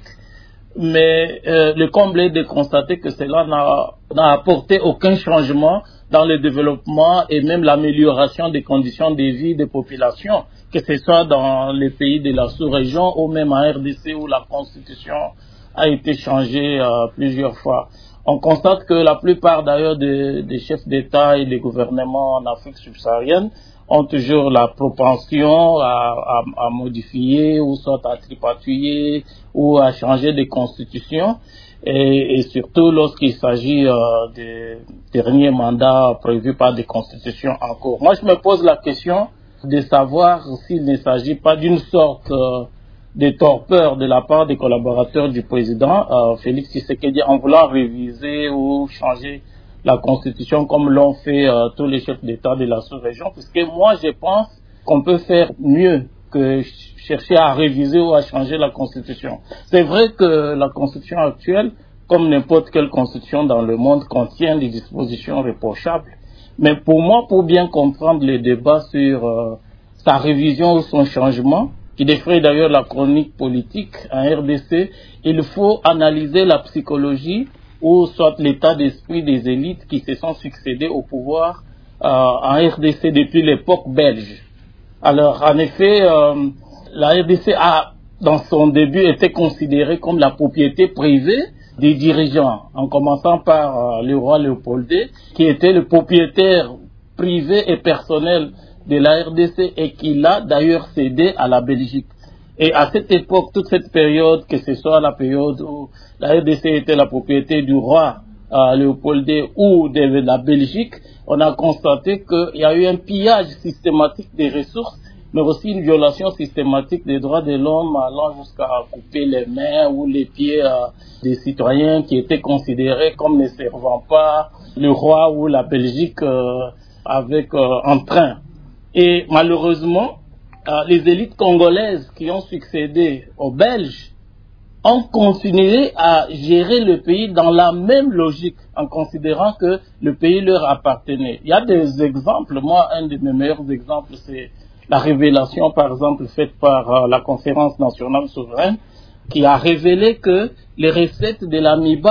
mais euh, le comble est de constater que cela n'a, n'a apporté aucun changement dans le développement et même l'amélioration des conditions de vie des populations, que ce soit dans les pays de la sous-région ou même en R D C où la Constitution a été changée euh, plusieurs fois. On constate que la plupart d'ailleurs des, des chefs d'État et des gouvernements en Afrique subsaharienne ont toujours la propension à, à, à modifier ou soit à tripatouiller ou à changer des constitutions. Et, et surtout lorsqu'il s'agit euh, des derniers mandats prévus par des constitutions en cours. Moi, je me pose la question de savoir s'il ne s'agit pas d'une sorte euh, de torpeur de la part des collaborateurs du président euh, Félix Tshisekedi en voulant réviser ou changer la Constitution comme l'ont fait euh, tous les chefs d'État de la sous-région, puisque moi, je pense qu'on peut faire mieux que chercher à réviser ou à changer la Constitution. C'est vrai que la Constitution actuelle, comme n'importe quelle Constitution dans le monde, contient des dispositions reprochables. Mais pour moi, pour bien comprendre les débats sur euh, sa révision ou son changement, qui défraie d'ailleurs la chronique politique en R D C, il faut analyser la psychologie ou soit l'état d'esprit des élites qui se sont succédées au pouvoir euh, en R D C depuis l'époque belge. Alors, en effet, euh, la R D C a, dans son début, été considérée comme la propriété privée des dirigeants, en commençant par euh, le roi Léopold deux, qui était le propriétaire privé et personnel de la R D C et qui l'a d'ailleurs cédé à la Belgique. Et à cette époque, toute cette période, que ce soit la période où la R D C était la propriété du roi euh, Léopold deux ou de la Belgique, on a constaté qu'il y a eu un pillage systématique des ressources, mais aussi une violation systématique des droits de l'homme allant jusqu'à couper les mains ou les pieds euh, des citoyens qui étaient considérés comme ne servant pas le roi ou la Belgique euh, avec euh, entrain. Et malheureusement, euh, les élites congolaises qui ont succédé aux Belges ont continué à gérer le pays dans la même logique, en considérant que le pays leur appartenait. Il y a des exemples. Moi, un de mes meilleurs exemples, c'est la révélation, par exemple, faite par euh, la Conférence nationale souveraine, qui a révélé que les recettes de l'Amiba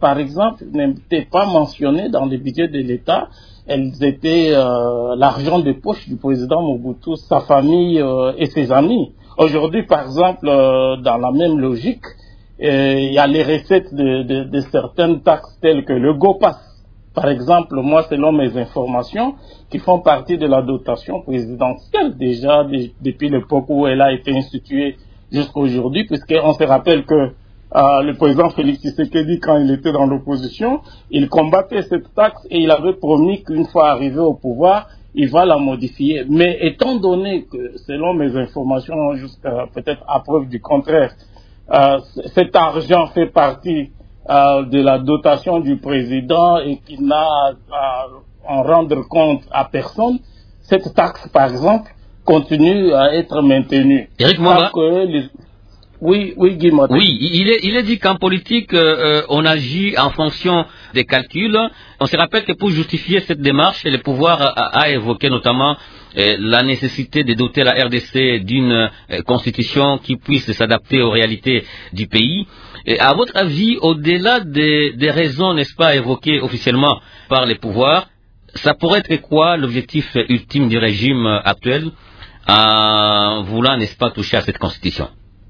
par exemple, n'étaient pas mentionnées dans le budget de l'État. Elles étaient euh, l'argent de poche du président Mobutu, sa famille euh, et ses amis. Aujourd'hui, par exemple, euh, dans la même logique, euh, il y a les recettes de, de, de certaines taxes telles que le GoPass. Par exemple, moi, selon mes informations, qui font partie de la dotation présidentielle, déjà de, depuis l'époque où elle a été instituée jusqu'à aujourd'hui, puisqu'on se rappelle que euh, le président Félix Tshisekedi, quand il était dans l'opposition, il combattait cette taxe et il avait promis qu'une fois arrivé au pouvoir, il va la modifier. Mais étant donné que, selon mes informations, jusqu'à peut-être à preuve du contraire, euh, cet argent fait partie Euh, de la dotation du président et qu'il n'a à en rendre compte à personne, cette taxe, par exemple, continue à être maintenue. Éric Mwamba. Les... Oui, oui, Guy Motet. Oui, il est, il est dit qu'en politique, euh, on agit en fonction des calculs. On se rappelle que pour justifier cette démarche, le pouvoir a, a évoqué notamment euh, la nécessité de doter la R D C d'une euh, constitution qui puisse s'adapter aux réalités du pays. Et à votre avis, au-delà des, des raisons, n'est-ce pas, évoquées officiellement par les pouvoirs, ça pourrait être quoi l'objectif ultime du régime actuel en voulant, n'est-ce pas, toucher à cette constitution?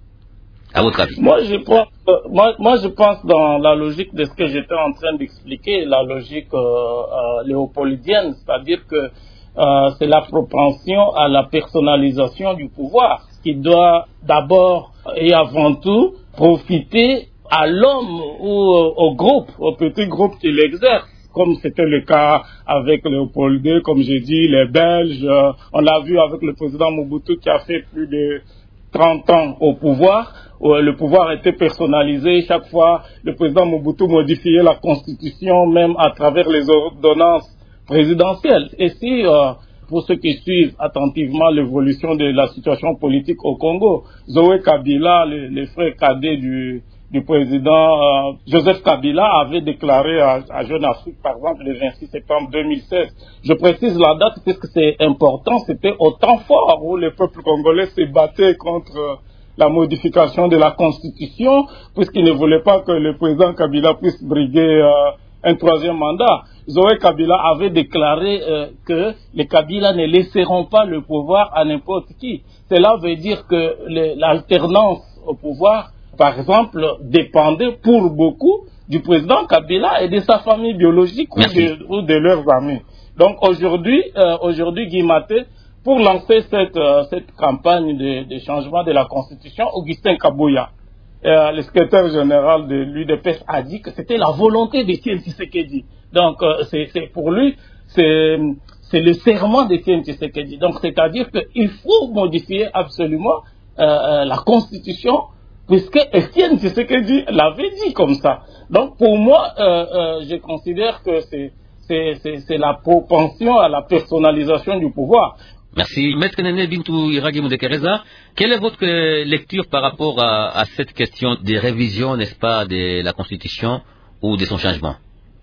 À votre avis? Moi, je pense, euh, moi, moi, je pense dans la logique de ce que j'étais en train d'expliquer, la logique euh, euh, léopoldienne, c'est-à-dire que euh, c'est la propension à la personnalisation du pouvoir, qui doit d'abord et avant tout profiter à l'homme ou au groupe, au petit groupe qui l'exerce, comme c'était le cas avec Léopold deux, comme j'ai dit, les Belges, euh, on l'a vu avec le président Mobutu qui a fait plus de trente ans au pouvoir, où le pouvoir était personnalisé, chaque fois le président Mobutu modifiait la constitution, même à travers les ordonnances présidentielles. Et si, euh, pour ceux qui suivent attentivement l'évolution de la situation politique au Congo, Zoé Kabila, le, le frère cadet du, du président euh, Joseph Kabila, avait déclaré à, à Jeune Afrique, par exemple, le vingt-six septembre deux mille seize. Je précise la date parce que c'est important, c'était au temps fort où le peuple congolais se battait contre euh, la modification de la Constitution, puisqu'il ne voulait pas que le président Kabila puisse briguer euh, un troisième mandat. Zoé Kabila avait déclaré euh, que les Kabila ne laisseront pas le pouvoir à n'importe qui. Cela veut dire que le, l'alternance au pouvoir, par exemple, dépendait pour beaucoup du président Kabila et de sa famille biologique ou de, ou de leurs amis. Donc aujourd'hui, euh, aujourd'hui, Guy Maté, pour lancer cette, euh, cette campagne de, de changement de la Constitution, Augustin Kabouya, Euh, le secrétaire général de l'U D P S, a dit que c'était la volonté d'Étienne Tshisekedi. Donc, euh, c'est, c'est pour lui, c'est, c'est le serment d'Étienne Tshisekedi. Donc, c'est-à-dire qu'il faut modifier absolument euh, la Constitution, puisque Étienne Tshisekedi l'avait dit comme ça. Donc, pour moi, euh, euh, je considère que c'est, c'est, c'est, c'est la propension à la personnalisation du pouvoir. Merci. Maître Néné Bintou Iragi Moudekereza, quelle est votre lecture par rapport à, à cette question des révisions, n'est-ce pas, de la Constitution ou de son changement?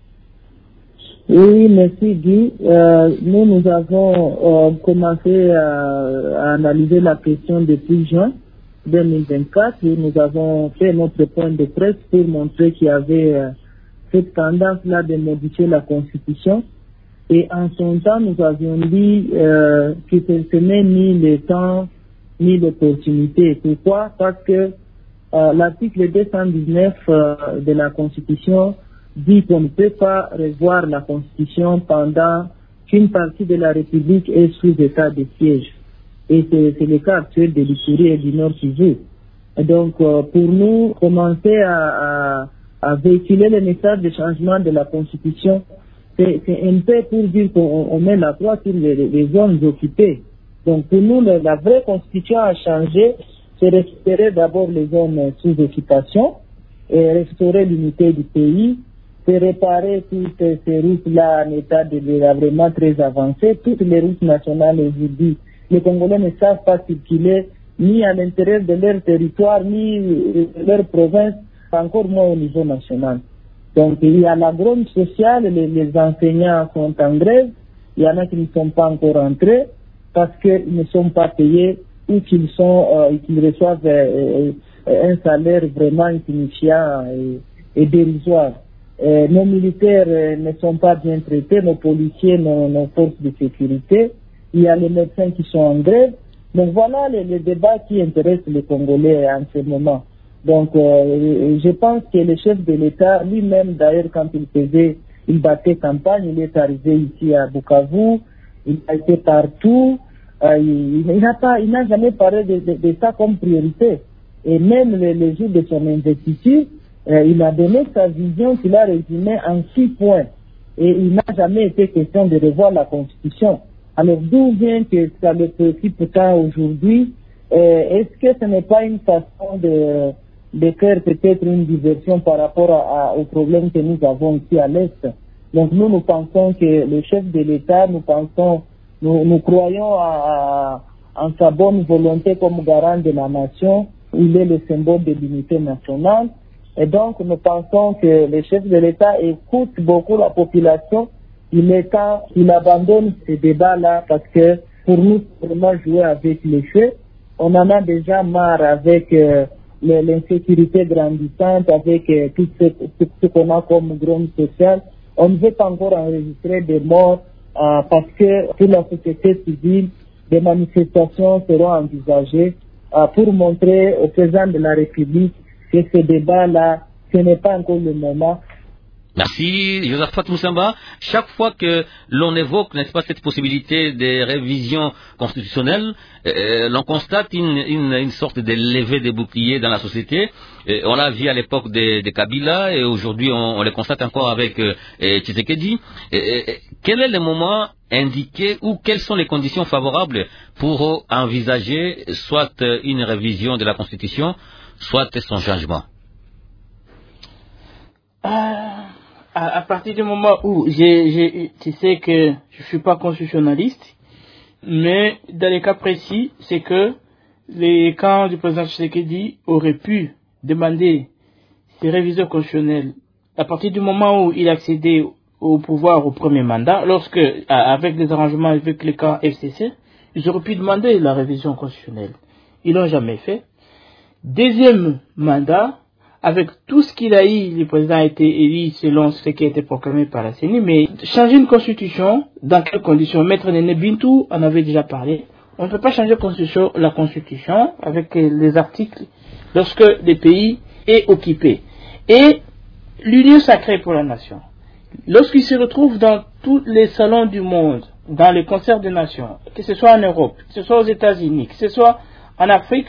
Oui, merci Guy. Euh, nous, nous avons euh, commencé à, à analyser la question depuis juin deux mille vingt-quatre et nous avons fait notre point de presse pour montrer qu'il y avait euh, cette tendance-là de modifier la Constitution. Et en son temps, nous avions dit euh, que ce n'est ni le temps ni l'opportunité. Pourquoi? Parce que euh, l'article deux cent dix-neuf euh, de la Constitution dit qu'on ne peut pas revoir la Constitution pendant qu'une partie de la République est sous état de siège. Et c'est, c'est le cas actuel de l'Ituri et du Nord Kivu. Donc, euh, pour nous, commencer à, à, à véhiculer le message de changement de la Constitution, c'est, c'est un peu pour dire qu'on on met la croix sur les, les zones occupées. Donc, pour nous, la, la vraie Constitution a changé, c'est restaurer d'abord les zones sous occupation, et restaurer l'unité du pays, c'est réparer toutes ces routes-là en état de délabrement très avancé, toutes les routes nationales aujourd'hui. Les Congolais ne savent pas circuler ni à l'intérieur de leur territoire, ni de leur province, encore moins au niveau national. Donc il y a la grogne sociale, les, les enseignants sont en grève, il y en a qui ne sont pas encore entrés parce qu'ils ne sont pas payés ou qu'ils sont, euh, qu'ils reçoivent euh, un salaire vraiment insignifiant et, et dérisoire. Euh, nos militaires euh, ne sont pas bien traités, nos policiers, nos, nos forces de sécurité. Il y a les médecins qui sont en grève. Donc voilà les, les débats qui intéressent les Congolais en ce moment. Donc euh, je pense que le chef de l'État lui-même, d'ailleurs, quand il faisait, il battait campagne, il est arrivé ici à Bukavu, il a été partout, euh, il, il n'a pas, il n'a jamais parlé de, de, de ça comme priorité. Et même le, le jour de son investiture, euh, il a donné sa vision qu'il a résumée en six points. Et il n'a jamais été question de revoir la Constitution. Alors d'où vient que ça le préoccupe tant aujourd'hui? euh, Est-ce que ce n'est pas une façon de, de faire peut-être une diversion par rapport à, à, aux problèmes que nous avons ici à l'Est? Donc nous, nous pensons que le chef de l'État, nous pensons, nous, nous croyons à, à, en sa bonne volonté comme garant de la nation. Il est le symbole de l'unité nationale. Et donc nous pensons que le chef de l'État écoute beaucoup la population. Il est temps qu'il abandonne ces débats-là parce que pour nous, c'est vraiment jouer avec les faits. On en a déjà marre avec euh, l'insécurité grandissante, avec euh, tout ce, tout ce qu'on a comme drame social. On ne veut pas encore enregistrer des morts euh, parce que pour la société civile, des manifestations seront envisagées euh, pour montrer au président de la République que ce débat-là, ce n'est pas encore le moment. Merci, Josaphat Moussamba. Chaque fois que l'on évoque, n'est-ce pas, cette possibilité de révision constitutionnelle, euh, l'on constate une, une, une sorte de levée des boucliers dans la société. Euh, on l'a vu à l'époque de, de Kabila et aujourd'hui on, on le constate encore avec euh, Tshisekedi. Euh, euh, quel est le moment indiqué ou quelles sont les conditions favorables pour envisager soit une révision de la Constitution, soit son changement? Euh... À, à partir du moment où j'ai, j'ai, tu sais que je suis pas constitutionnaliste, mais dans les cas précis, c'est que les camps du président Tshisekedi auraient pu demander ces révisions constitutionnelles à partir du moment où il accédait au pouvoir au premier mandat, lorsque, avec des arrangements avec les camps F C C, ils auraient pu demander la révision constitutionnelle. Ils l'ont jamais fait. Deuxième mandat, avec tout ce qu'il a eu, le président a été élu selon ce qui a été proclamé par la C E N I, mais changer une constitution, dans quelles conditions? Maître Néné Bintou en avait déjà parlé. On ne peut pas changer constitution, la constitution avec les articles lorsque le pays est occupé. Et l'union sacrée pour la nation, lorsqu'il se retrouve dans tous les salons du monde, dans les concerts des nations, que ce soit en Europe, que ce soit aux États-Unis, que ce soit en Afrique,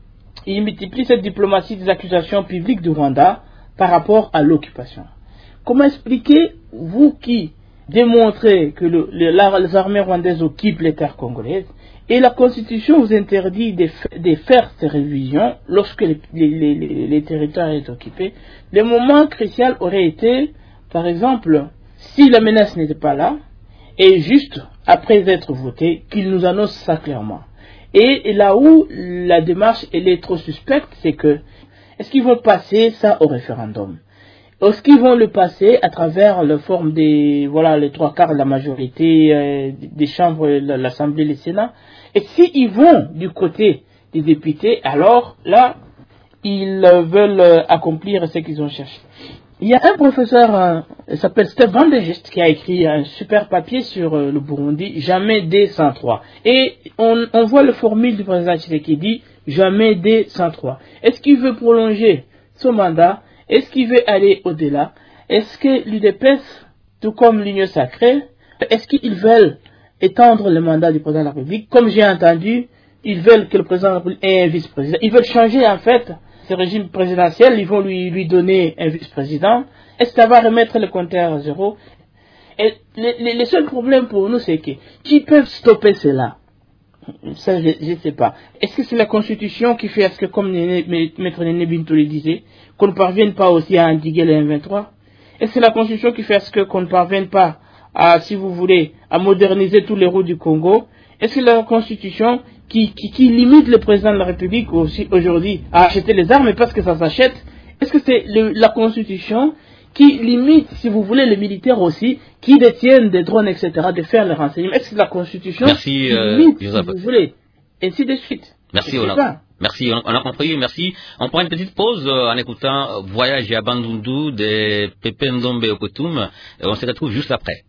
il multiplie cette diplomatie des accusations publiques du Rwanda par rapport à l'occupation. Comment expliquer, vous qui démontrez que le, le, la, les armées rwandaises occupent les terres congolaises et la Constitution vous interdit de, de faire ces révisions lorsque les, les, les, les territoires sont occupés? Le moment crucial aurait été, par exemple, si la menace n'était pas là, et juste après être voté, qu'il nous annonce ça clairement. Et là où la démarche elle est trop suspecte, c'est que est-ce qu'ils vont passer ça au référendum? Est-ce qu'ils vont le passer à travers la forme des voilà les trois quarts de la majorité euh, des chambres, l'Assemblée, le Sénat? Et s'ils vont du côté des députés, alors là ils veulent accomplir ce qu'ils ont cherché. Il y a un professeur, euh, il s'appelle Steph Van de Gest, qui a écrit un super papier sur euh, le Burundi, jamais D cent trois. Et on, on voit le formule du président Tshisekedi, jamais D cent trois. Est-ce qu'il veut prolonger son mandat? Est-ce qu'il veut aller au-delà? Est-ce que l'U D P S, tout comme l'Union sacrée, est-ce qu'ils veulent étendre le mandat du président de la République? Comme j'ai entendu, ils veulent que le président de la République ait un vice-président. Ils veulent changer en fait ce régime présidentiel, ils vont lui, lui donner un vice-président. Est-ce que ça va remettre le compteur à zéro? Et les, les, les seuls problèmes pour nous, c'est que qui peuvent stopper cela? Ça, je ne sais pas. Est-ce que c'est la Constitution qui fait, est-ce que comme Maître Néné Bintou le disait, qu'on ne parvienne pas aussi à endiguer le M vingt-trois? Est-ce que c'est la Constitution qui fait, est-ce que qu'on ne parvienne pas à, si vous voulez, à moderniser tous les routes du Congo? Est-ce que la Constitution qui, qui, qui limite le président de la République aussi aujourd'hui à acheter les armes parce que ça s'achète? Est-ce que c'est le, la Constitution qui limite, si vous voulez, les militaires aussi, qui détiennent des drones, et cetera, de faire les renseignements? Est-ce que c'est la Constitution Merci, qui euh, limite, Joseph. si vous voulez, ainsi de suite? Merci, Hollande. Merci, on, on a compris, merci. On prend une petite pause euh, en écoutant Voyage à Bandundu de Pepe Ndombe Opetum. Et on se retrouve juste après.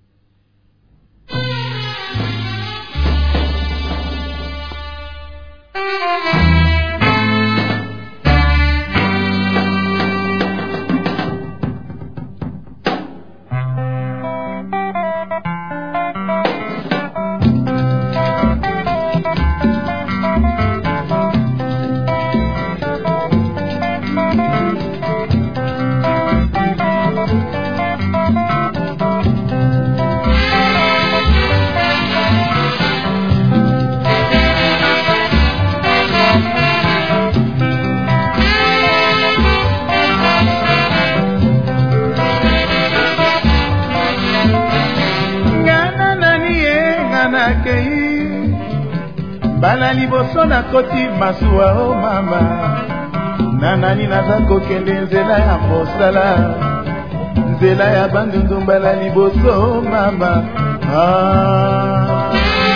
Bala liboso na koti masuwa o mama nanani naza kokende nzela ya mosala nzela ya bandundu bala liboso o mama ah.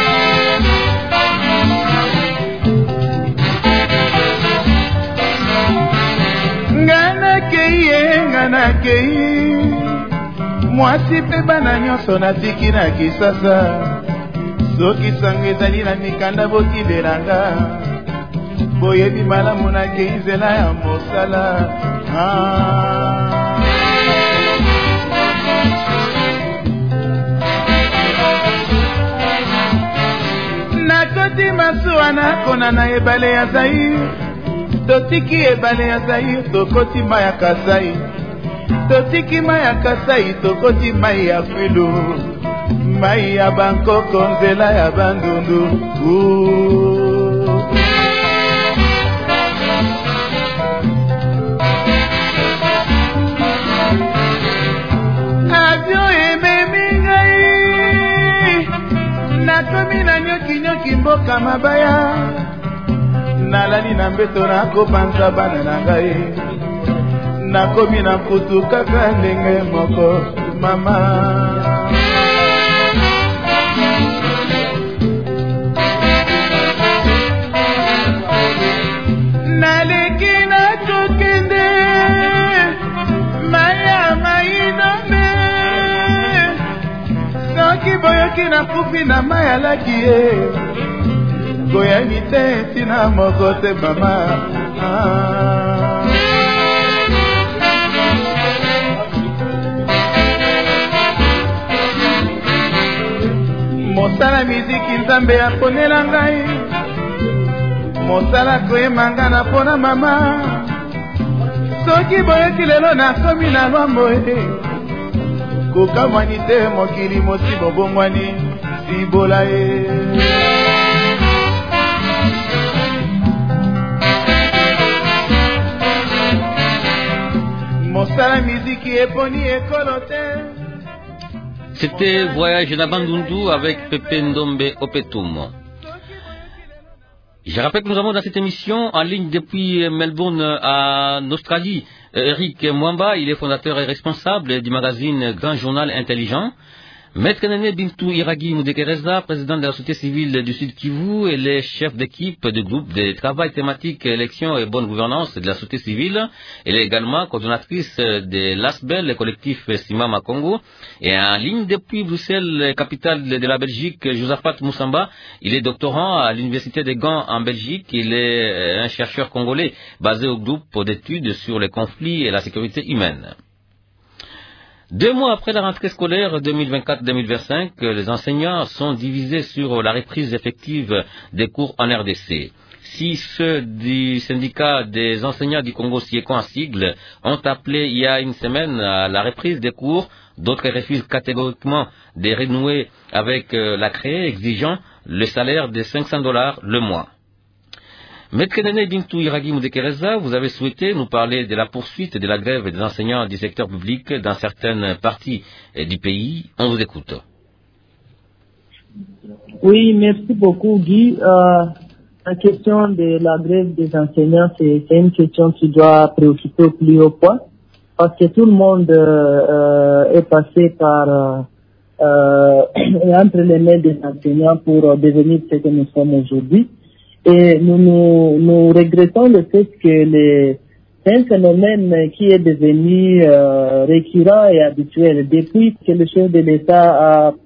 Ngana keye ngana keye mwasi pe bana nyonso natiki na Kisasa soki sango ezali na mikanda bokileranga boyebi malamu nakei nzela ya mosala ah. Nakoti masuwa nakona na ebale ya Zaire totiki ebale ya Zaire tokoti mai ya Kasai totiki mai ya Kasai tokoti mai ya Kwilu mai ya Bangkoko nzela ya Bandundu avion ememi ngai nakomi na nyoki nyoki mboka mabaya nalali na mbeto nakopanza bana na ngai nakomi na kutu kaka ndenge moko mama boyoki na kufi na maya laki ye goyani te tina moko te mama ah. Mosala miziki nzambe aponela ngai mosala koyemanga na pona mama soki boyoki lelo nakomi na lwambo e kokamwani te mokili mosi bobongwani sibola ye mosala miziki eponi ekolo te. C'était Voyage à Bandundu avec Pepe Ndombe Opetum. Je rappelle que nous avons dans cette émission en ligne depuis Melbourne en Australie Eric Mwamba, il est fondateur et responsable du magazine Grand Journal Intelligent. Maître Nene Bintou Iragi Moudekereza, président de la société civile du Sud Kivu, et les chefs d'équipe du groupe de travail thématique élection et bonne gouvernance de la société civile. Elle est également coordonnatrice de l'A S B E L, le collectif Simama Congo. Et en ligne depuis Bruxelles, capitale de la Belgique, Josaphat Moussamba. Il est doctorant à l'université de Gand en Belgique. Il est un chercheur congolais basé au groupe d'études sur les conflits et la sécurité humaine. Deux mois après la rentrée scolaire deux mille vingt-quatre deux mille vingt-cinq, les enseignants sont divisés sur la reprise effective des cours en R D C. Si ceux du syndicat des enseignants du Congo Sieko en sigle ont appelé il y a une semaine à la reprise des cours, d'autres refusent catégoriquement de renouer avec la C R E, exigeant le salaire de cinq cents dollars le mois. Maître Nene Bintou Iragi Moudekereza, vous avez souhaité nous parler de la poursuite de la grève des enseignants du secteur public dans certaines parties du pays. On vous écoute. Oui, merci beaucoup Guy. Euh, la question de la grève des enseignants, c'est une question qui doit préoccuper au plus haut point, parce que tout le monde euh, est passé par euh, entre les mains des enseignants pour devenir ce que nous sommes aujourd'hui. Et nous, nous, nous regrettons le fait que les, c'est un phénomène qui est devenu euh, récurrent et habituel. Depuis que le chef de l'État a,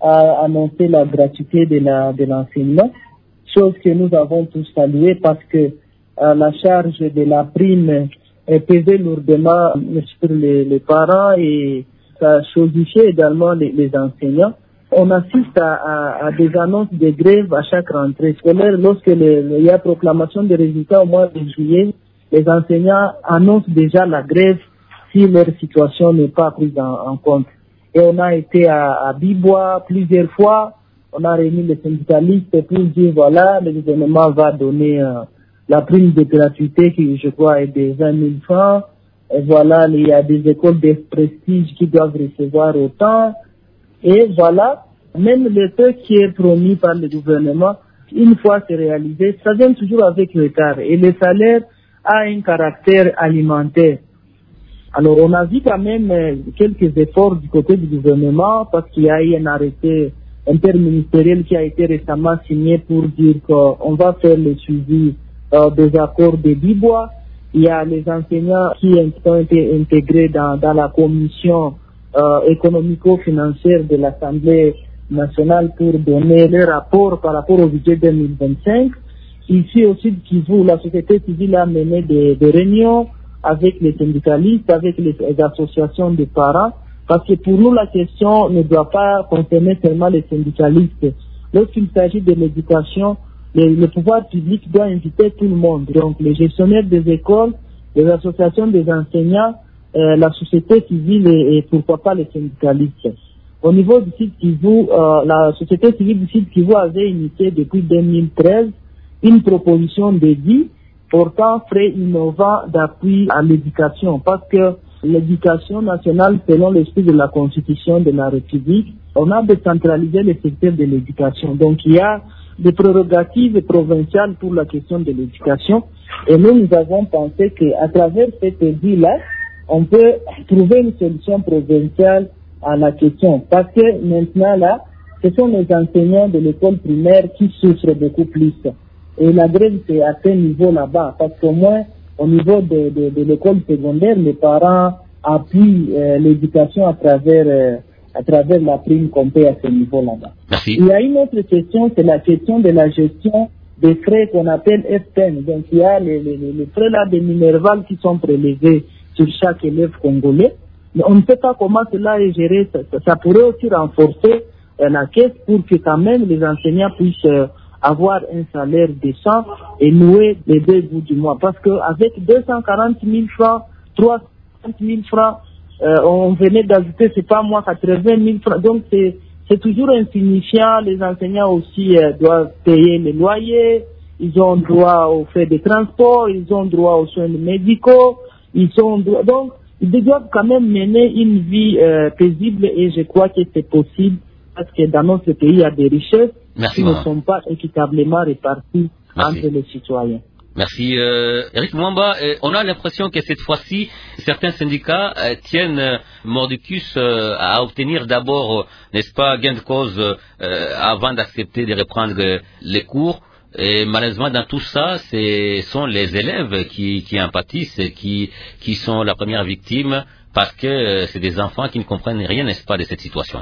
a annoncé la gratuité de la de l'enseignement, chose que nous avons tous saluée parce que euh, la charge de la prime est pesée lourdement sur les, les parents et ça chosifiait également les, les enseignants. On assiste à, à, à des annonces de grève à chaque rentrée scolaire. Lorsque le, il y a proclamation des résultats au mois de juillet, les enseignants annoncent déjà la grève si leur situation n'est pas prise en, en compte. Et on a été à, à Bibois plusieurs fois, on a réuni les syndicalistes pour dire voilà, le gouvernement va donner euh, la prime de gratuité qui, je crois, est de vingt mille francs. Et voilà, il y a des écoles de prestige qui doivent recevoir autant. Et voilà, même le peu qui est promis par le gouvernement, une fois c'est réalisé, ça vient toujours avec retard. Et le salaire a un caractère alimentaire. Alors on a vu quand même euh, quelques efforts du côté du gouvernement parce qu'il y a eu un arrêté interministériel qui a été récemment signé pour dire qu'on va faire le suivi euh, des accords de Bibois. Il y a les enseignants qui ont été intégrés dans, dans la commission euh, économico-financière de l'Assemblée nationale pour donner leur rapport par rapport au budget deux mille vingt-cinq. Ici au Sud Kivu, la société civile a mené des, des réunions avec les syndicalistes, avec les, les associations de parents, parce que pour nous la question ne doit pas concerner seulement les syndicalistes. Lorsqu'il s'agit de l'éducation, le, le pouvoir public doit inviter tout le monde, donc les gestionnaires des écoles, les associations des enseignants, euh, la société civile et, et pourquoi pas les syndicalistes. Au niveau du Sud Kivu, euh, la société civile du Sud Kivu avait initié depuis deux mille treize une proposition de vie portant frais innovants d'appui à l'éducation, parce que l'éducation nationale, selon l'esprit de la Constitution de la République, on a décentralisé le secteur de l'éducation. Donc il y a des prérogatives provinciales pour la question de l'éducation, et nous, nous avons pensé qu'à travers cette vie-là, on peut trouver une solution provinciale à la question, parce que maintenant là, ce sont les enseignants de l'école primaire qui souffrent beaucoup plus. Et la grève, c'est à ce niveau là-bas, parce qu'au moins, au niveau de, de, de l'école secondaire, les parents appuient euh, l'éducation à travers, euh, à travers la prime qu'on paie à ce niveau là-bas. Merci. Il y a une autre question, c'est la question de la gestion des frais qu'on appelle F P N. Donc, il y a les, les, les frais là de Minerval qui sont prélevés sur chaque élève congolais. Mais on ne sait pas comment cela est géré. Ça, ça, ça pourrait aussi renforcer euh, la caisse pour que quand même les enseignants puissent euh, avoir un salaire décent et nouer les deux bouts du mois. Parce qu'avec deux cent quarante mille francs, trois cent cinquante mille francs, euh, on venait d'ajouter, c'est pas moi, quatre-vingt mille francs. Donc c'est, c'est toujours insignifiant. Les enseignants aussi euh, doivent payer les loyers, ils ont droit aux frais de transport, ils ont droit aux soins médicaux, ils ont droit... Donc, ils doivent quand même mener une vie euh, paisible et je crois que c'est possible parce que dans notre pays, il y a des richesses Merci, qui maman. ne sont pas équitablement réparties Merci. entre les citoyens. Merci. Euh, Eric Mwamba, euh, on a l'impression que cette fois-ci, certains syndicats euh, tiennent euh, mordicus euh, à obtenir d'abord, euh, n'est-ce pas, gain de cause euh, avant d'accepter de reprendre euh, les cours. Et malheureusement, dans tout ça, ce sont les élèves qui, qui en pâtissent, qui, qui sont la première victime, parce que euh, c'est des enfants qui ne comprennent rien, n'est-ce pas, de cette situation.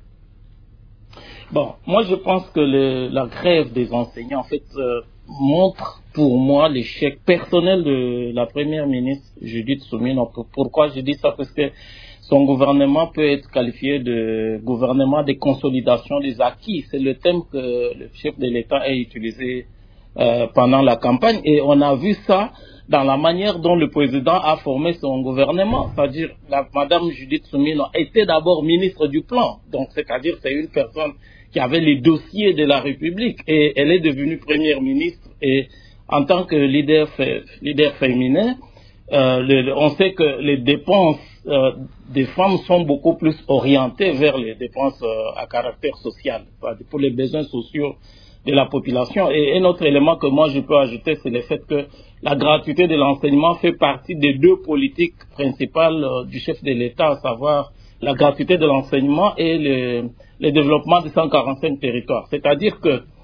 Bon, moi je pense que le, la grève des enseignants, en fait, euh, montre pour moi l'échec personnel de la première ministre Judith Suminwa. Pourquoi je dis ça? Parce que son gouvernement peut être qualifié de gouvernement de consolidation des acquis. C'est le thème que le chef de l'État a utilisé euh, pendant la campagne. Et on a vu ça dans la manière dont le président a formé son gouvernement. C'est-à-dire, la, Madame Judith Suminwa était d'abord ministre du plan. Donc, c'est-à-dire, c'est une personne qui avait les dossiers de la République. Et elle est devenue première ministre. Et en tant que leader, leader féminin, euh, le, on sait que les dépenses euh, des femmes sont beaucoup plus orientées vers les dépenses euh, à caractère social, pour les besoins sociaux de la population. Et un autre élément que moi je peux ajouter, c'est le fait que la gratuité de l'enseignement fait partie des deux politiques principales euh, du chef de l'État, à savoir la gratuité de l'enseignement et le, le développement de cent quarante-cinq territoires. C'est-à-dire que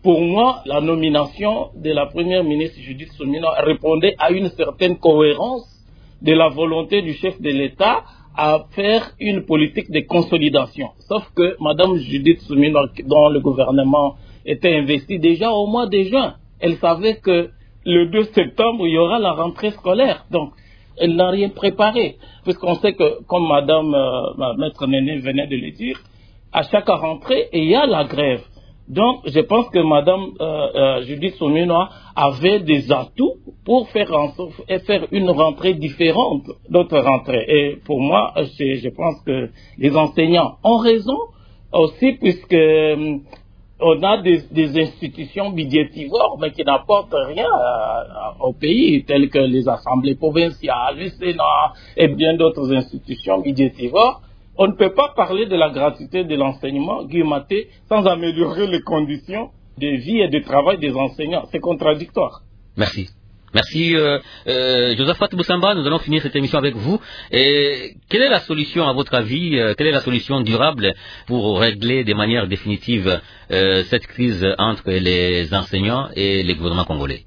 pour moi, la nomination de la première ministre Judith Suminwa répondait à une certaine cohérence de la volonté du chef de l'État à faire une politique de consolidation. Sauf que Mme Judith Suminwa, dont le gouvernement était investi déjà au mois de juin, elle savait que le deux septembre, il y aura la rentrée scolaire. Donc, elle n'a rien préparé. Puisqu'on sait que, comme Mme euh, Maître Néné venait de le dire, à chaque rentrée, il y a la grève. Donc, je pense que Mme euh, euh, Judith Suminwa avait des atouts pour faire, en, faire une rentrée différente d'autres rentrées. Et pour moi, je, je pense que les enseignants ont raison aussi, puisque euh, on a des, des institutions budgétivores, mais qui n'apportent rien à, à, au pays, telles que les assemblées provinciales, le Sénat et bien d'autres institutions budgétivores. On ne peut pas parler de la gratuité de l'enseignement, Guy Maté, sans améliorer les conditions de vie et de travail des enseignants. C'est contradictoire. Merci. Merci, euh, euh, Josaphat Moussamba. Nous allons finir cette émission avec vous. Et quelle est la solution, à votre avis, euh, quelle est la solution durable pour régler de manière définitive euh, cette crise entre les enseignants et les gouvernements congolais?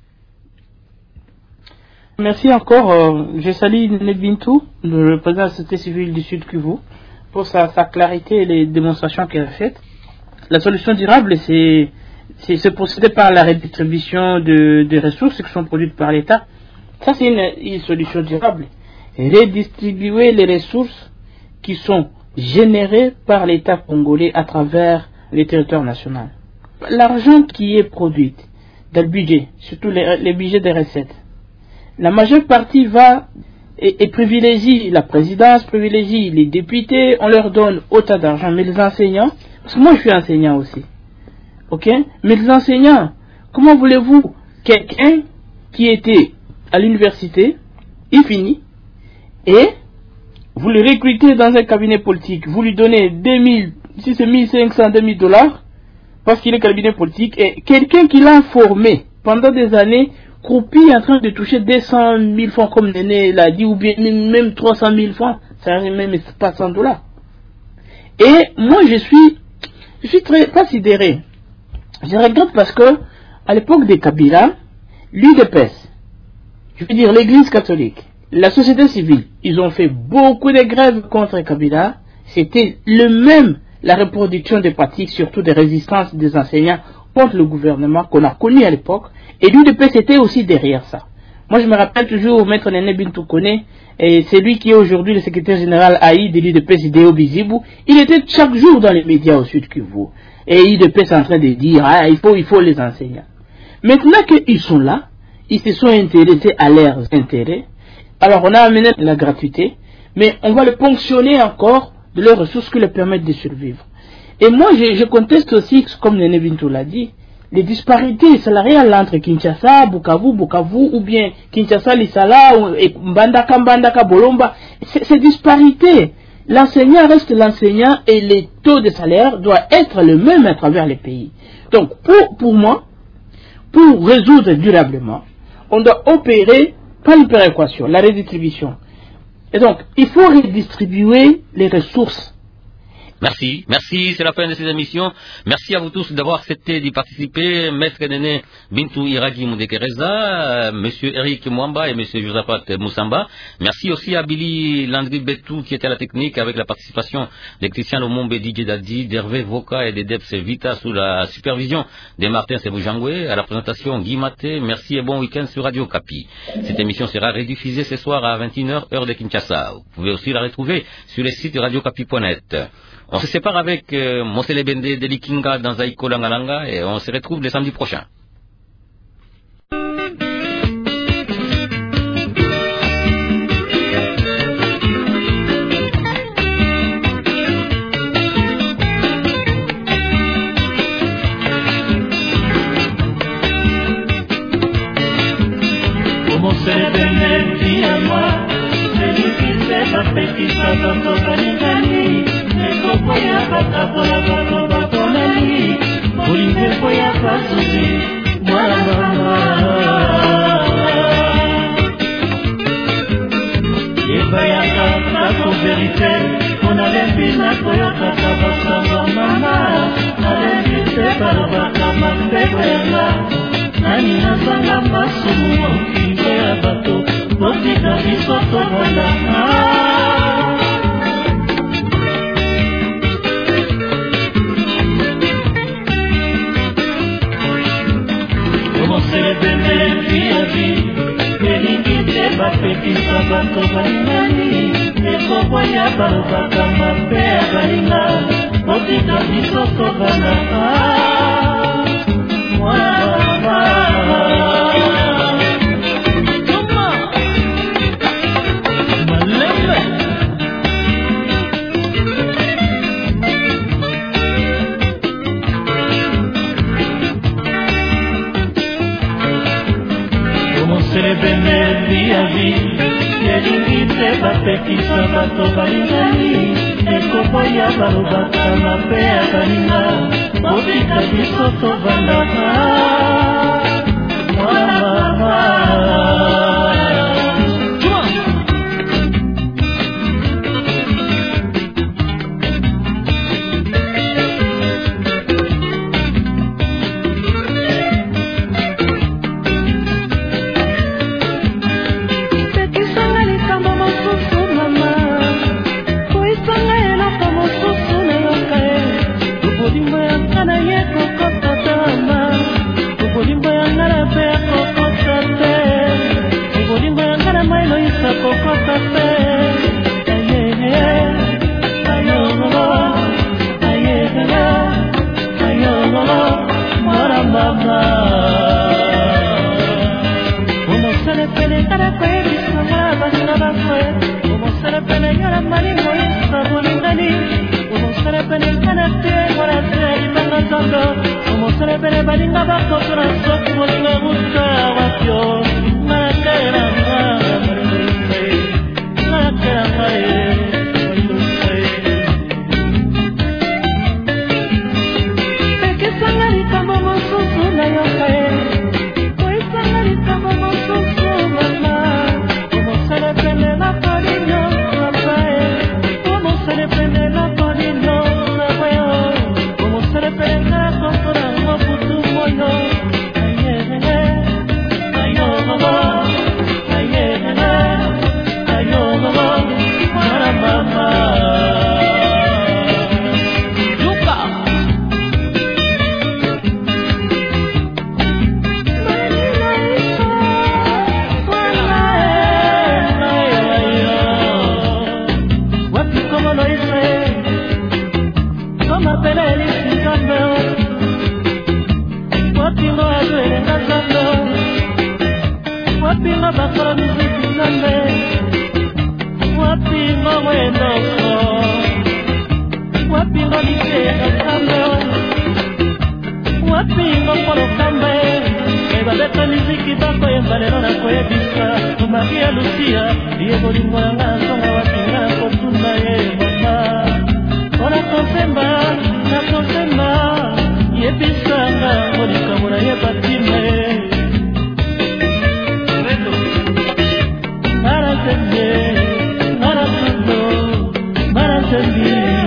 Merci encore. Euh, je salue Ned Bintou, le président de la société civile du Sud Kivu, pour sa, sa clarité et les démonstrations qu'elle a faites. La solution durable, c'est c'est se procéder par la redistribution de, de ressources qui sont produites par l'État. Ça, c'est une, une solution durable. Redistribuer les ressources qui sont générées par l'État congolais à travers les territoires nationaux. L'argent qui est produit dans le budget, surtout les, les budgets des recettes, la majeure partie va et, et privilégie la présidence, privilégie les députés, on leur donne autant d'argent, mais les enseignants, parce que moi je suis enseignant aussi, ok, mais les enseignants, comment voulez-vous quelqu'un qui était à l'université, il finit, et vous le recrutez dans un cabinet politique, vous lui donnez deux mille, si c'est mille cinq cents, deux mille dollars, parce qu'il est cabinet politique, et quelqu'un qui l'a formé pendant des années, Croupi est en train de toucher deux cent mille francs comme Néné l'a dit, ou bien même trois cent mille francs, ça n'arrive même pas cent dollars. Et moi je suis, je suis très pas sidéré. Je regrette parce que à l'époque de Kabila, l'U D P S, je veux dire l'Église catholique, la société civile, ils ont fait beaucoup de grèves contre Kabila. C'était le même, la reproduction des pratiques, surtout des résistances des enseignants contre le gouvernement qu'on a connu à l'époque. Et l'U D P S était aussi derrière ça. Moi, je me rappelle toujours, Maître Néné Bintou Kone, et c'est lui qui est aujourd'hui le secrétaire général A I de l'U D P S, Idéo Bizibou. Il était chaque jour dans les médias au Sud Kivu. Et l'U D P S est en train de dire, ah, il faut, il faut les enseignants. Maintenant qu'ils sont là, ils se sont intéressés à leurs intérêts. Alors, on a amené la gratuité, mais on va le ponctionner encore de leurs ressources qui leur permettent de survivre. Et moi, je, je conteste aussi, comme Néné Bintou l'a dit, les disparités salariales entre Kinshasa, Bukavu, Bukavu, ou bien Kinshasa, Lissala, et Mbandaka, Mbandaka, Bolomba. Ces disparités, l'enseignant reste l'enseignant et les taux de salaire doivent être le même à travers les pays. Donc, pour, pour moi, pour résoudre durablement, on doit opérer par une péréquation, la redistribution. Et donc, il faut redistribuer les ressources. Merci, merci, c'est la fin de cette émission. Merci à vous tous d'avoir accepté d'y participer. Maître Néné Bintou Iragi Moudekereza, Monsieur Eric Mwamba et Monsieur Josaphat Moussamba. Merci aussi à Billy Landry Betou qui était à la technique avec la participation de Christian Lomombe, Didier Dadi, d'Hervé Voka et de Debs Vita sous la supervision de Martin Sebujangwe. À la présentation Guy Maté. Merci et bon week-end sur Radio Kapi. Cette émission sera rediffusée ce soir à vingt et une heures heure de Kinshasa. Vous pouvez aussi la retrouver sur le site radio kapi point net. On se sépare avec euh, Mosele Bende de Likinga dans Aïko Langalanga et on se retrouve le samedi prochain. Mosele Bende, dis à moi, celui qui sait pas fait qui soit dans ton organigani. Koya bata bola bata bata nani, Olive koya pasuzi, mwana mama. Yebayaka tako verite, on a levi na koya kata bata mama, a levi se barba kama kwela nani nazanga masumu kingo ya bato botika biso tobona omoselebele viavi elingi te bapekisa bato balingani ekoboya balobaka mabe ya balinga botika biso tobana mwana malembe omoselebele viavi elingi te bapekisa bato balingani ekoboya balobaka mabe ya balinga botika biso tobanda mwana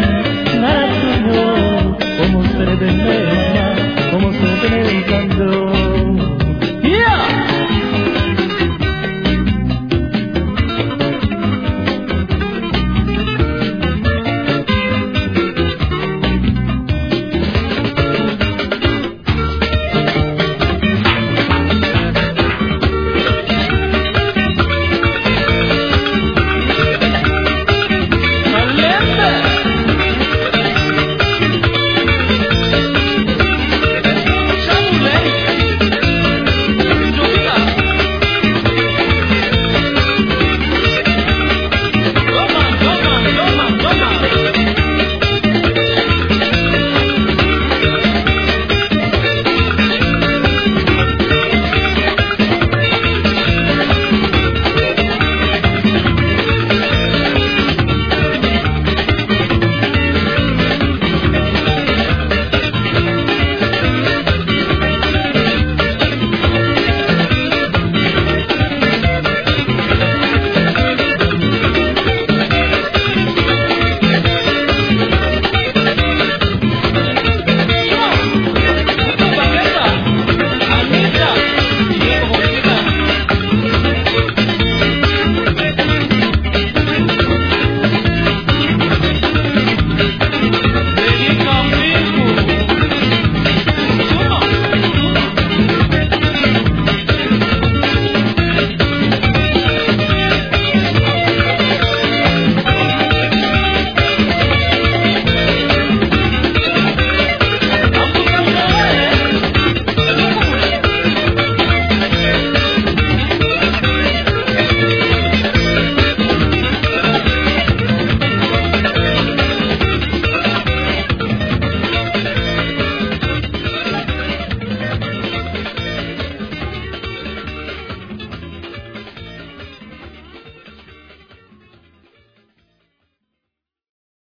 como se debe, como se debe,